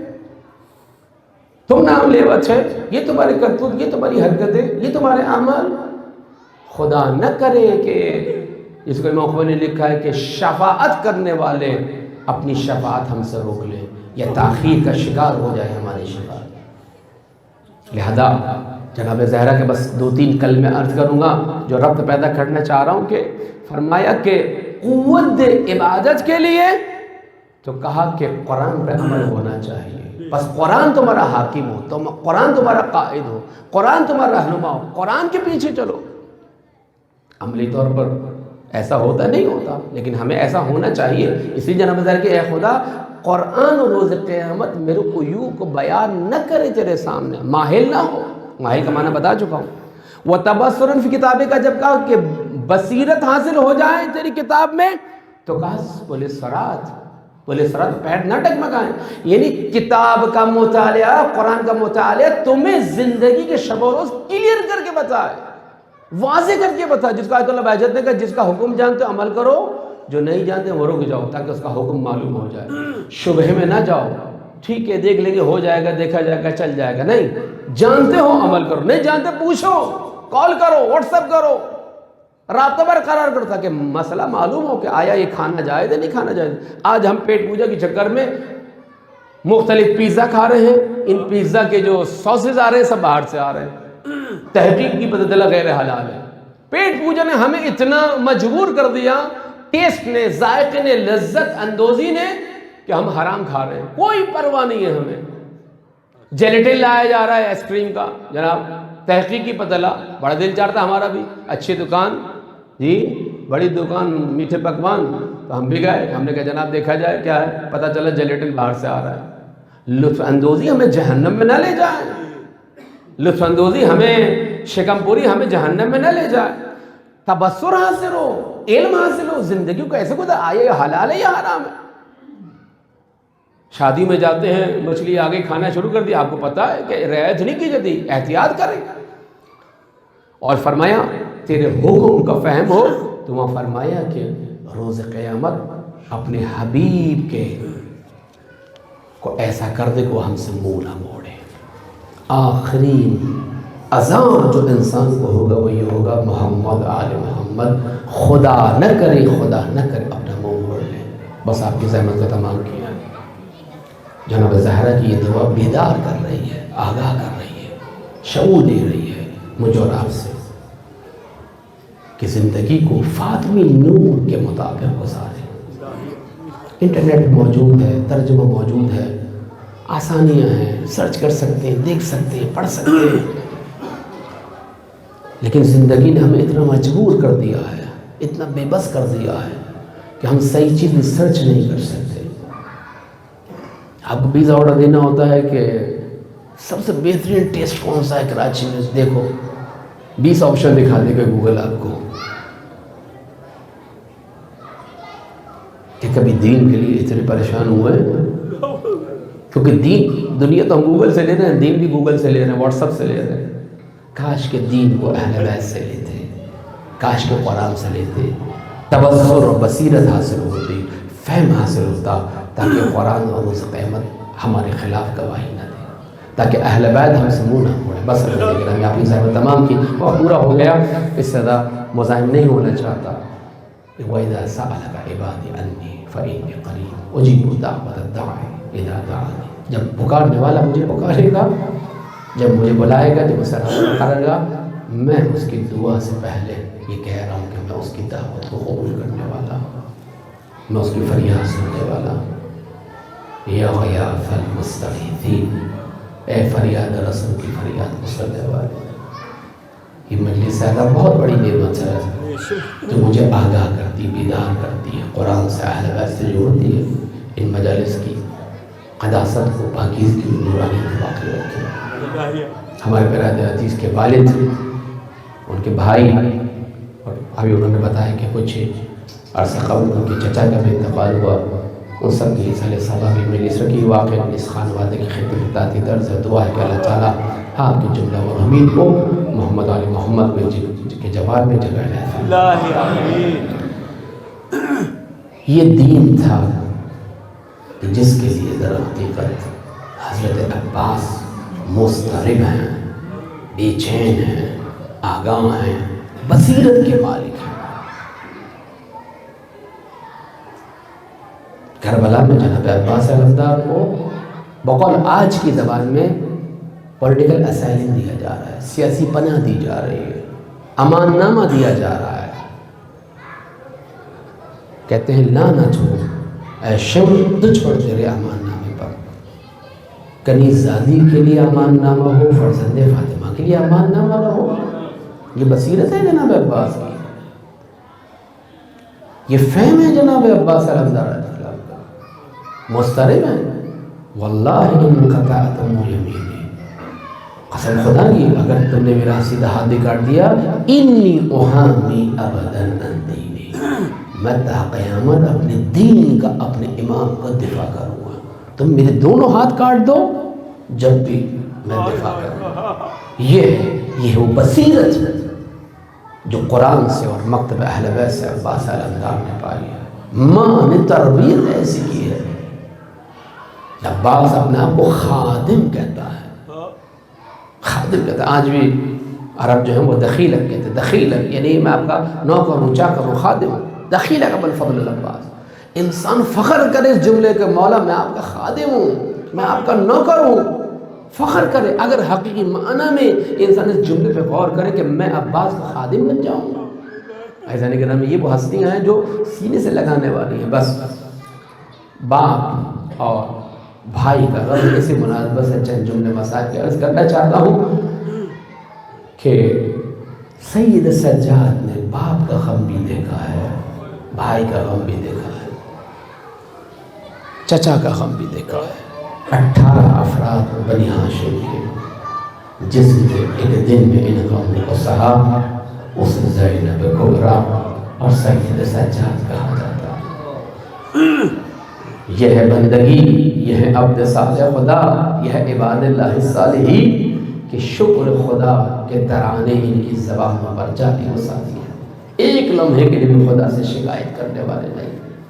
تم نام لیوا تھے, یہ تمہاری کرتوت, یہ تمہاری حرکتیں, یہ تمہارے اعمال. خدا نہ کرے کہ جس کو امام خمینی نے لکھا ہے کہ شفاعت کرنے والے اپنی شفاعت ہم سے روک لیں یا تاخیر کا شکار ہو جائے ہماری شفاعت. لہذا جناب زہرا کے بس دو تین کلمے عرض کروں گا جو ربط پیدا کرنا چاہ رہا ہوں کہ فرمایا کہ قوت عبادت کے لیے تو کہا کہ قرآن پہ عمل ہونا چاہیے. بس قرآن تمہارا حاکم ہو، تم قرآن تمہارا قائد ہو، قرآن تمہارا رہنما ہو، قرآن کے پیچھے چلو. عملی طور پر ایسا ہوتا نہیں ہوتا، لیکن ہمیں ایسا ہونا چاہیے. اسی جناب زہرا کہ اے خدا قرآن روز قیامت میرے کو یوں کو بیان نہ کرے تیرے سامنے، ماہل نہ ہو. ماہل کا معنی بتا چکا ہوں. وہ تبصرن فی کتابے کا جب کہا کہ بصیرت حاصل ہو جائے تیری کتاب میں تو کہا بولے سرات بولے سرات پیر نہ ڈگمگائیں. یعنی کتاب کا مطالعہ، قرآن کا مطالعہ تمہیں زندگی کے شب و روز کلیئر کر کے بتائے، واضح کر کے بتائے. جس کا آیت اللہ بہجت نے کہا جس کا حکم جانتے ہو عمل کرو، جو نہیں جانتے وہ رک جاؤ تاکہ اس کا حکم معلوم ہو جائے. شبہ میں نہ جاؤ، ٹھیک ہے دیکھ لیں گے ہو جائے گا، دیکھا جائے گا، چل جائے گا. نہیں، جانتے ہو عمل کرو، نہیں جانتے پوچھو، کال کرو، واٹس ایپ کرو، رابطہ برقرار کرو تاکہ مسئلہ معلوم ہو کہ آیا یہ کھانا جائز ہے نہیں کھانا جائز. آج ہم پیٹ پوجا کے چکر میں مختلف پیزا کھا رہے ہیں. ان پیزا کے جو سوسز آ رہے ہیں سب باہر سے آ رہے ہیں، تحقیق کی پتہ چلا غیر حلال ہے. پیٹ پوجا نے ہمیں اتنا مجبور کر دیا، ٹیسٹ نے، ذائقے نے، لذت اندوزی نے، کہ ہم حرام کھا رہے ہیں. کوئی پرواہ نہیں ہے ہمیں. جیلیٹن لایا جا رہا ہے آئس کریم کا، جناب تحقیق کی پتہ لا، بڑا دل چاہتا ہمارا بھی اچھی دکان، جی بڑی دکان میٹھے پکوان، تو ہم بھی گئے. ہم نے کہا جناب دیکھا جائے کیا ہے، پتہ چلا جیلیٹن باہر سے آ رہا ہے. لطف اندوزی ہمیں جہنم میں نہ لے جائے، لطف اندوزی ہمیں، شکم پوری ہمیں جہنم میں نہ لے جائے. تبصر حاصل ہو، علم حاصل ہو، زندگی کو ایسے کوئی آئے حلال ہے یا حرام ہے. شادی میں جاتے ہیں، مچھلی آگے کھانا شروع کر دی، آپ کو پتا ہے کہ رعایت نہیں کی جاتی، احتیاط کریں. اور فرمایا تیرے حکم کا فہم ہو تو وہاں فرمایا کہ روز قیامت اپنے حبیب کے کو ایسا کر دے کہ ہم سے منہ نہ موڑے. آخری اذان جو انسان کو ہوگا وہ یہ ہوگا محمد آل محمد، خدا نہ کرے خدا نہ کرے اپنا منہ موڑ لے. بس آپ کی زحمت کا تمام کیا. جناب زہرا کی یہ دعا بیدار کر رہی ہے، آگاہ کر رہی ہے، شعور دے رہی ہے مجھ اور آپ سے کہ زندگی کو فاطمی نور کے مطابق گزاریں. انٹرنیٹ موجود ہے، ترجمہ موجود ہے، آسانیاں ہیں، سرچ کر سکتے ہیں، دیکھ سکتے ہیں، پڑھ سکتے ہیں. لیکن زندگی نے ہمیں اتنا مجبور کر دیا ہے، اتنا بے بس کر دیا ہے کہ ہم صحیح چیز سرچ نہیں کر سکتے. آپ کو پیزا آرڈر دینا ہوتا ہے کہ سب سے بہترین ٹیسٹ کون سا ہے کراچی میں، دیکھو بیس آپشن دکھا دے گا گوگل آپ کو. کہ کبھی دین کے لیے اتنے پریشان ہوئے ہیں، کیونکہ دین، دنیا تو ہم گوگل سے لے رہے ہیں، دین بھی گوگل سے لے رہے ہیں، واٹس ایپ سے لے رہے ہیں. کاش کے دین کو اہل بیت سے لیتے، کاش کے قرآن سے لیتے، تبصر اور بصیرت حاصل ہوتی، فہم حاصل ہوتا، تاکہ قرآن اور روز قیامت ہمارے خلاف گواہی نہ دے، تاکہ اہل بیت ہم سے منہ نہ موڑے. بس لیکن ہم اپنی زحمت تمام کی اور پورا ہو گیا، اس سے زیادہ مزاحم نہیں ہونا چاہتا. وَإِذَا سَأَلَكَ عِبَادِي عَنِّي فَإِنِّي قَرِيبٌ أُجِيبُ دَعْوَةَ الدَّاعِ إِذَا دَعَانِ. جب پکارنے والا مجھے پکارے گا، جب مجھے بلائے گا، جب اسے کرے گا، میں اس کی دعا سے پہلے یہ کہہ رہا ہوں کہ میں اس کی دعوت کو قبول کرنے والا ہوں، میں اس کی فریاد سننے والا ہوں. یا غیاث المستغیثین، اے فریاد رسول کی فریاد کو سننے والے. یہ مجلس زیادہ بہت بڑی نعمت ہے جو مجھے آگاہ کرتی، بیدار کرتی ہے، قرآن سے اہل بیت سے جوڑتی ہے. ان مجالس کی قداست کو، پاکیزگی کی، نورانی کو باقی رکھے. ہمارے پیارے عزیز کے والد، ان کے بھائی، اور ابھی انہوں نے بتایا کہ کچھ عرصہ قبل ان کے چچا کا بھی انتقال ہوا. ان سب کی سال سبا بھی مجلس رکھی. واقع اس خانوادے کی خدمت ذاتی درز ہے. دعا ہے کہ اللہ تعالیٰ آپ کے جملہ اور حمید کو محمد علی محمد میں کے جواب میں جگہ رہے. یہ دین تھا کہ جس کے لیے در حقیقت حضرت عباس مضطرب ہیں، بے چین ہیں، آگاہ ہیں، بصیرت کے مالک ہیں. کربلا میں جناب عباس علمدار کو بقول آج کی زبان میں پولیٹیکل اسائلم دیا جا رہا ہے، سیاسی پناہ دی جا رہی ہے، امان نامہ دیا جا رہا ہے۔ کہتے ہیں لعنت ہو اے شم تجھ پر تیرے امان نامے پر۔ کنیز زادی کے لیے امان نامہ ہو، فرزند فاطمہ کے لیے امان نامہ نہ ہو، یہ بصیرت ہے جناب عباس کی، یہ فہم ہے جناب عباس علمدار علیہ السلام کا۔ مسترب ہیں واللہ ان قطعتم یمینی، قسم خدا کی اگر تم نے میرا سیدھا ہاتھ بھی کاٹ دیا، انی احامی ابدا عن دینی، میں تا قیامت اپنے دین کا، اپنے امام کا دفاع کروں گا۔ تم میرے دونوں ہاتھ کاٹ دو، جب بھی میں دفاع کروں گا۔ یہ ہے یہ وہ بصیرت جو قرآن سے اور مکتب اہل بیت سے عباس علمدار نے پائی ہے۔ ماں نے تربیت ایسی کی ہے، عباس اپنے آپ کو خادم کہتا ہے، خادم کہتا ہے۔ آج بھی عرب جو ہیں وہ دخیلک کہتے ہیں، دخیلک یعنی میں آپ کا نوکر ہوں، چاکر ہوں، خادم ہوں۔ دخیلک ابو الفضل العباس، انسان فخر کرے اس جملے کے، مولا میں آپ کا خادم ہوں، میں آپ کا نوکر ہوں، فخر کرے۔ اگر حقیقی معنی میں انسان اس جملے پہ غور کرے کہ میں عباس کا خادم بن جاؤں گا، ایسا نہیں کرنا۔ یہ وہ ہستیاں ہیں جو سینے سے لگانے والی ہیں۔ بس باپ اور بھائی کا غم، اسی مناسبت سے چند جملے مسائل کے عرض کرنا چاہتا ہوں کہ سید سجاد نے باپ کا غم بھی دیکھا ہے، بھائی کا غم بھی دیکھا ہے، چچا کا غم بھی دیکھا ہے۔ اٹھارہ افراد بنی ہاشم کے جس نے ایک دن میں ان غموں کو سہا، اسے زینب کبریٰ اور سید سجاد کہا جاتا ہے۔ یہ ہے بندگی، یہ ہے عبد صالح خدا، یہ ہے عباد اللہ الصالحین کہ شکر خدا کے ترانے ان کی زبانوں پر جاری و ساری ہے، ایک لمحے کے لیے بھی خدا سے شکایت کرنے والے نہیں۔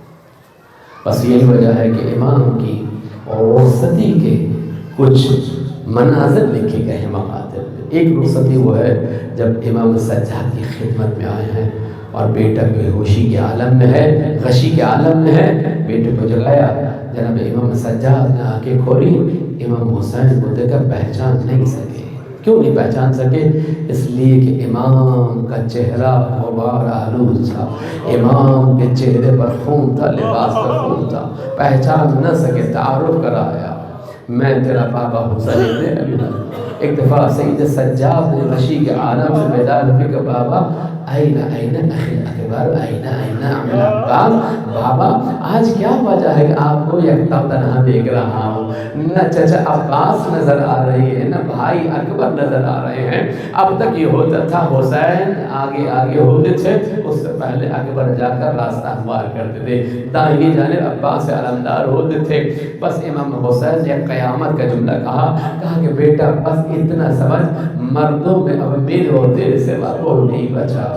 بس یہی وجہ ہے کہ امام کی اور رخصتی کے کچھ مناظر لکھے گئے ہیں مقاتل میں۔ ایک رخصتی وہ ہے جب امام سجاد کی خدمت میں آئے ہیں اور بیٹا بے ہوشی کے عالم میں ہے، غشی کے عالم میں ہے، بیٹے کو جگایا، جناب امام سجاد نے آنکھیں کھولی، امام حسین کو دیکھ کر پہچان نہیں سکے۔ کیوں نہیں پہچان سکے؟ اس لیے کہ امام کا چہرہ غبار آلود تھا، امام کے چہرے پر خون تھا، لباس پر خون تھا، پہچان نہ سکے۔ تعارف کرایا، میں تیرا بابا حسین نے ابھی نہ۔ ایک دفعہ سید سجاد نے غشی کے عالم سے بیدار ہوئے کہ بابا این این اخی اکبر، این این عم العباس، بابا آج کیا وجہ ہے کہ آپ کو یکتا تنہا دیکھ رہا ہوں؟ نہ چچا عباس نظر آ رہی ہے، نہ بھائی اکبر نظر آ رہے ہیں۔ اب تک یہ ہوتا تھا حسین آگے آگے ہوتے تھے، اس سے پہلے اکبر جا کر راستہ ہموار کرتے تھے، دائیں جانب عباس علمدار ہوتے تھے۔ بس امام حسین نے قیامت کا جملہ کہا، کہا کہ بیٹا بس اتنا سمجھ، مردوں میں اب میرے اور تیرے سوا کوئی نہیں بچا۔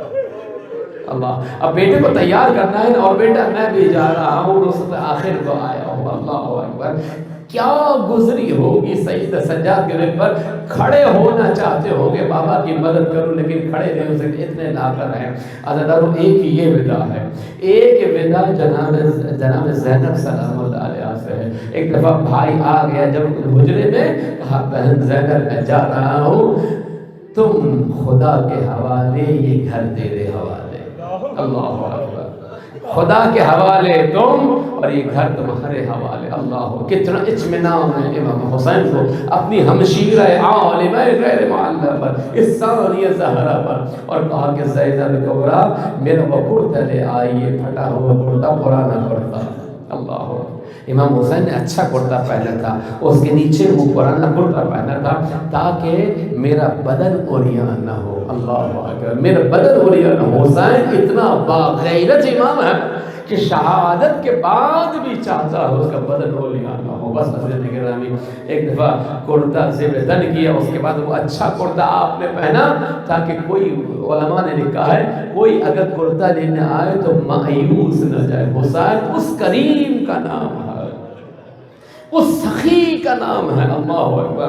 اللہ، اب بیٹے کو تیار کرنا ہے، اور بیٹا میں بھی جا رہا ہوں، رسول آخر کو آیا ہوں۔ اللہ اکبر، کیا گزری ہوگی سید سجاد کے دل پر۔ کھڑے ہونا چاہتے ہوگے بابا کی مدد کروں، لیکن کھڑے نہیں ہو سکتے، اتنے لاکر ہیں۔ عزیزانو، ایک ہی یہ ودا ہے، ایک ودا جناب جناب زینب سلام اللہ علیہ سے ہے۔ ایک دفعہ بھائی آ گیا جب حجرے میں، کہا بہن زینب میں جا رہا ہوں، تم خدا کے حوالے، یہ گھر تیرے حوالے۔ اللہ اکبر، خدا کے حوالے تم اور یہ گھر تمہارے حوالے۔ اللہ، کتنا اطمینان ہے امام حسین کو اپنی ہمشیرہ عالمہ غیر معلہ پر، اس ثانیہ زہرہ پر، اور کہا کہ زینب کبریٰ میرا وہ کرتا لے آئیے، پھٹا ہوا کرتا، پرانا کرتا۔ اللہ، امام حسین نے اچھا کرتا پہنا تھا، اس کے نیچے وہ پرانا کرتا پہنا تھا تاکہ میرا بدن اوریان نہ ہو۔ اللہ اکبر، میرا بدن اوریان نہ ہو۔ حسین اتنا باغیرت امام ہے کہ شہادت کے بعد بھی چاہتا ہے اس کا بدن اوریان نہ ہو۔ بس حضرت گرامی، ایک دفعہ کرتا زیب تن کیا، اس کے بعد وہ اچھا کرتا آپ نے پہنا تاکہ کوئی، علماء نے لکھا ہے، کوئی اگر کرتا لینے آئے تو مایوس نہ جائے۔ حسین اس کریم کا نام ہے، اس سخی کا نام ہے۔ اللہ اکبر،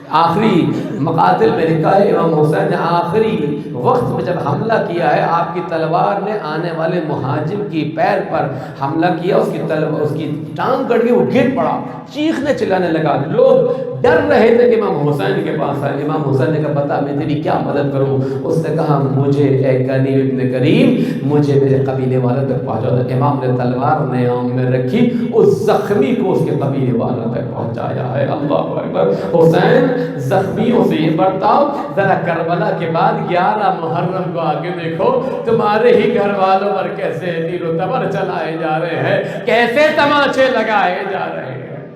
آخری مقاتل میں لکھا ہے امام حسین نے آخری وقت میں جب حملہ کیا ہے، آپ کی تلوار نے آنے والے مہاجم کی پیر پر حملہ کیا، اس کی تلوار اس کی ٹانگ کٹ گئی، وہ گر پڑا، چیخنے چلانے لگا، لوگ ڈر رہے تھے کہ امام حسین کے پاس آئے۔ امام حسین نے کہا بتا میں تیری کیا مدد کروں؟ اس نے کہا مجھے اے غنیم ابن کریم مجھے میرے قبیلے والوں تک پہنچا دو۔ امام نے تلوار نیام میں رکھی، اس زخمی کو اس کے قبیلے والوں تک پہنچایا ہے۔ اللہ اکبر۔ حسین زخمیوں سے یہ برتاؤ، ذرا کربلا کے بعد گیارہ محرم کو آگے دیکھو، تمہارے ہی گھر والوں پر کیسے تیر و تبر چلائے جا رہے ہیں، کیسے تماچے لگائے جا رہے ہیں۔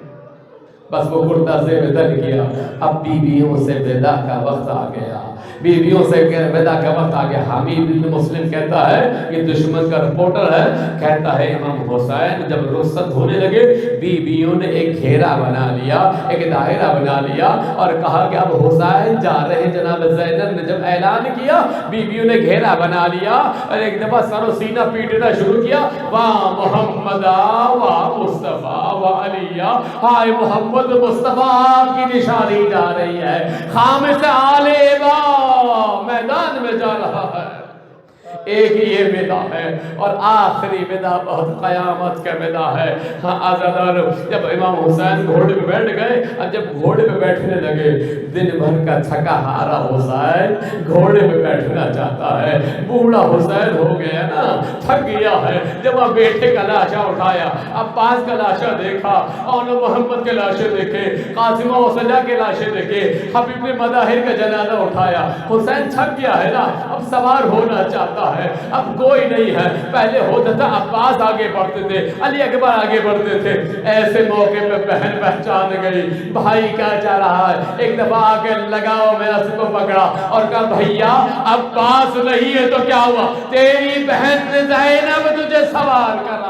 بس وہ کرتا سے بدل کیا، اب بیویوں سے ودا کا وقت آ گیا، بیویوں سے ودا کا وقت آ گیا۔ حمید بن مسلم کہتا ہے، یہ دشمن کا رپورٹر ہے، کہتا ہے امام حسین جب رخصت ہونے لگے، بیویوں نے ایک گھیرا بنا لیا، ایک دائرہ بنا لیا اور کہا کہ اب حسین جا رہے ہیں۔ جناب زینب نے جب اعلان کیا، بیویوں نے گھیرا بنا لیا اور ایک دفعہ سر و سینہ پیٹنا شروع کیا، واہ محمدہ واہ مصطفیٰ واہ علیہ، ہائے محمد مصطفیٰ آپ کی نشانی جا رہی ہے، خامس آل با میدان میں جا رہا ہے۔ ایک ہی یہ ودا ہے اور آخری ودا بہت قیامت کا ودا ہے۔ ہاں آزادار، جب امام حسین گھوڑے پہ بیٹھ گئے اور جب گھوڑے پہ بیٹھنے لگے، دن بھر کا تھکا ہارا حسین گھوڑے پہ بیٹھنا چاہتا ہے، بوڑھا حسین ہو گیا نا، تھک گیا ہے۔ جب اب بیٹے کا لاشا اٹھایا، عباس کا لاشا دیکھا، اور محمد کے لاشے دیکھے، قاسمہ و سجا کے لاشے دیکھے، حبیب مظاہر کا جنازہ اٹھایا، حسین تھک گیا ہے نا، اب سوار ہونا چاہتا ہے، اب کوئی نہیں ہے۔ پہلے ہوتا تھا عباس آگے بڑھتے تھے، علی اکبر آگے بڑھتے تھے، ایسے موقع پہ بہن پہچان گئی بھائی کیا چاہ رہا ہے، ایک دفعہ آگے لگاؤ میرا اس کو پکڑا اور کہا بھیا عباس نہیں ہے تو کیا ہوا، تیری بہن زینب تجھے سوار کرا۔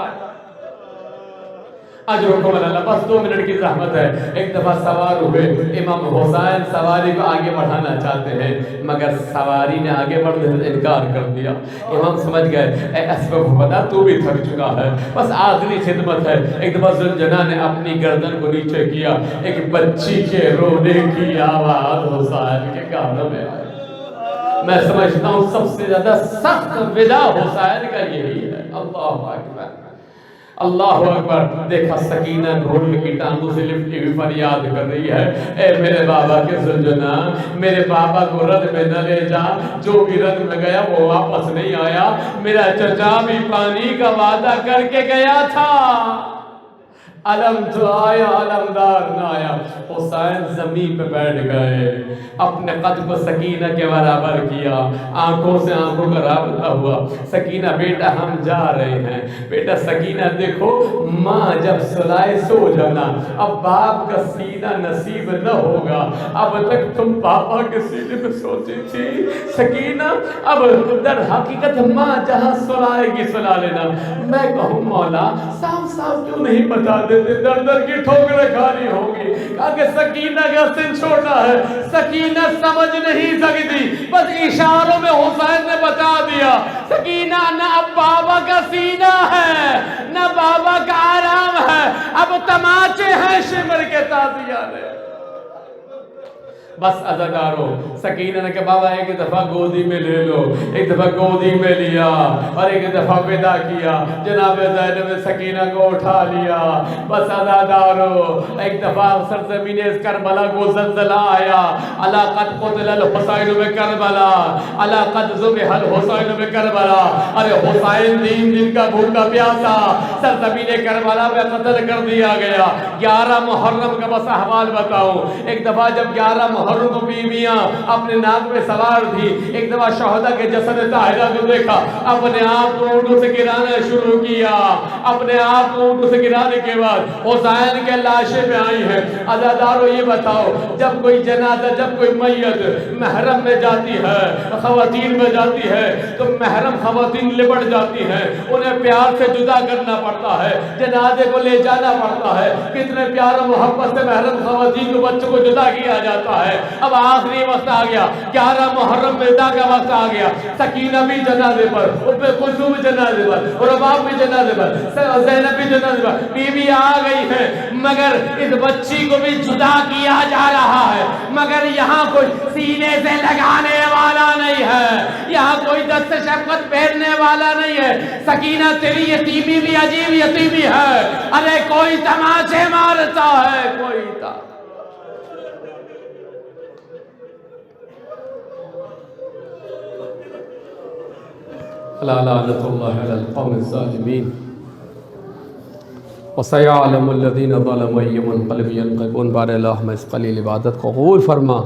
اجرکم اللہ، بس دو منٹ کی زحمت ہے۔ ایک دفعہ سوار ہوئے، امام حسین سواری کو آگے بڑھانا چاہتے ہیں مگر سواری نے آگے بڑھنے سے انکار کر دیا۔ امام سمجھ گئے اے اسباب بتا تو بھی تھک چکا ہے، بس آخری خدمت ہے۔ ایک دفعہ ذوالجناح نے اپنی گردن کو نیچے کیا، ایک بچی کے رونے کی آواز حسین کے کانوں میں آئی۔ میں سمجھتا ہوں سب سے زیادہ سخت ودا حسین کا یہی ہے۔ اللہ اکبر اللہ اکبر۔ دیکھا سکینہ گھوڑے کی ٹانگوں سے لپٹی ہوئی فریاد کر رہی ہے، اے میرے بابا کے ذوالجناح، میرے بابا کو رد میں نہ لے جا، جو بھی رد میں گیا وہ واپس نہیں آیا، میرا چچا بھی پانی کا وعدہ کر کے گیا تھا، علم تو آیا علمدار نہ آیا۔ حسین زمین پہ بیٹھ گئے، اپنے قد کو سکینہ کے برابر کیا، آنکھوں سے آنکھوں کا رابطہ ہوا۔ سکینہ بیٹا ہم جا رہے ہیں، بیٹا سکینہ دیکھو ماں جب سلائے سو جانا، اب باپ کا سینہ نصیب نہ ہوگا، اب تک تم پاپا کے سینے پہ سوتی تھی سکینہ، اب در حقیقت ماں جہاں سلائے گی سلا لینا۔ میں کہوں مولا صاف صاف کیوں نہیں بتا دیتے، در در کی ٹھوکریں کھانی ہوگی، کہا کہ سکینہ کا سن چھوٹا ہے، سکینہ سمجھ نہیں سکتی، بس اشاروں میں حسین نے بتا دیا سکینہ نہ اب بابا کا سینہ ہے نہ بابا کا آرام ہے، اب تماچے ہیں شمر کے تازیانے۔ بس عزادارو، سکینہ نے کہا بابا ایک دفعہ گودی میں لے لو، ایک دفعہ گودی میں لیا اور ایک دفعہ ودا کیا، جناب زینب نے سکینہ کو اٹھا لیا۔ بس عزادارو، ایک دفعہ سرزمین کربلا کو زلزلہ آیا، الا قد قتل الحسین میں کربلا، الا قد ذبح الحسین میں کربلا، ارے حسین تین دن کا بھوکا پیاسا سرزمین کربلا میں قتل کر دیا گیا۔ گیارہ محرم کا بس احوال بتاؤں، ایک دفعہ جب گیارہ محرم کو بیویاں اپنے ناک میں سوار تھی، ایک دفعہ شہداء کے جسد طاہرہ کو دیکھا، اپنے آپ کو اونٹوں سے گرانا شروع کیا، اپنے آپ کو اونٹوں سے گرانے کے بعد حسین کے لاشیں میں آئی ہیں۔ عزادارو یہ بتاؤ، جب کوئی جنازہ، جب کوئی میت محرم میں جاتی ہے، خواتین میں جاتی ہے تو محرم خواتین لپٹ جاتی ہیں، انہیں پیار سے جدا کرنا پڑتا ہے، جنازے کو لے جانا پڑتا ہے، کتنے پیار و محبت سے محرم خواتین کو بچوں کو جدا کیا جاتا ہے، ہے. اب آخری وقت آ گیا, گیارہ محرم ودا کا وقت آ گیا. سکینہ بھی جنازے پر, ام کلثوم بھی جنازے پر, رباب بھی جنازے پر, زینب بھی جنازے پر, بیوی آ گئی ہے, مگر اس بچی کو بھی جدا کیا جا رہا ہے. مگر یہاں کوئی سینے سے لگانے والا نہیں ہے, یہاں کوئی دست شفقت پھیرنے والا نہیں ہے. سکینہ تیری یتیمی بھی عجیب یتیمی ہے. ارے کوئی تماشے مارتا ہے, کوئی تا لا لعنت اللہ علی القوم الظالمین وسيعلم الذين ظلموا أي منقلب ينقلبون. بار اللہم اس قلیل عبادت کو قبول فرما,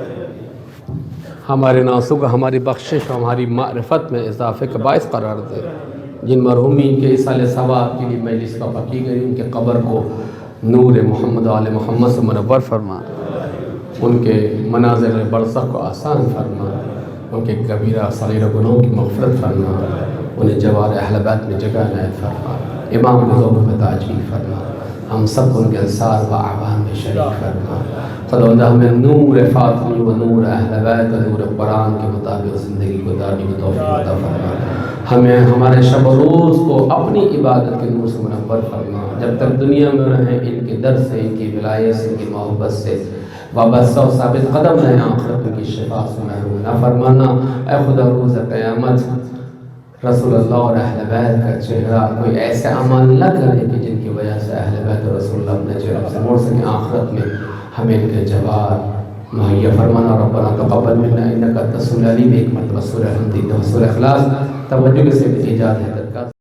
ہمارے ناسوں کو ہماری بخشش اور ہماری معرفت میں اضافے کا باعث قرار دے. جن مرحومین کے ایصال ثواب کے لیے مجلس کا پکی گئی, ان کے قبر کو نور محمد و آل محمد سے منور فرما, ان کے مناظر برزخ کو آسان فرما, ان کے کبیرہ صغیرہ گناہوں کی مغفرت فرما, انہیں جوار اہل بیت میں جگہ عنایت فرما, امام نظام میں تاجیل فرما, ہم سب ان کے انصار و اعوان میں شریک فرما. خداوند ہمیں نور فاطمی و نور اہل بیت و نور قرآن کے مطابق زندگی گزارنے کی توفیق عطا فرما. ہمیں ہمارے شب و روز کو اپنی عبادت کے نور سے منور فرما. جب تک دنیا میں رہیں ان کے در سے, ان کی ولایت سے, ان کی محبت سے وابستہ و ثابت قدم رہیں, آخرت ان کی شفاء سے محروم نہ فرمانا. اے خدا روز قیامت رسول اللہ اور اہل بیت کا چہرہ کوئی ایسے عمل نہ کرے کہ جن کی وجہ سے اہل بیت اور رسول اللہ اپنے چہرہ سے موڑ سکیں. آخرت میں ہمیں ان کے جواب مہیا فرمانا. ربنا تقبل منا انک انت السمیع العلیم. ایک مرتبہ سورہ حمد و سورہ اخلاص توجہ کے ساتھ ایجاد ہے.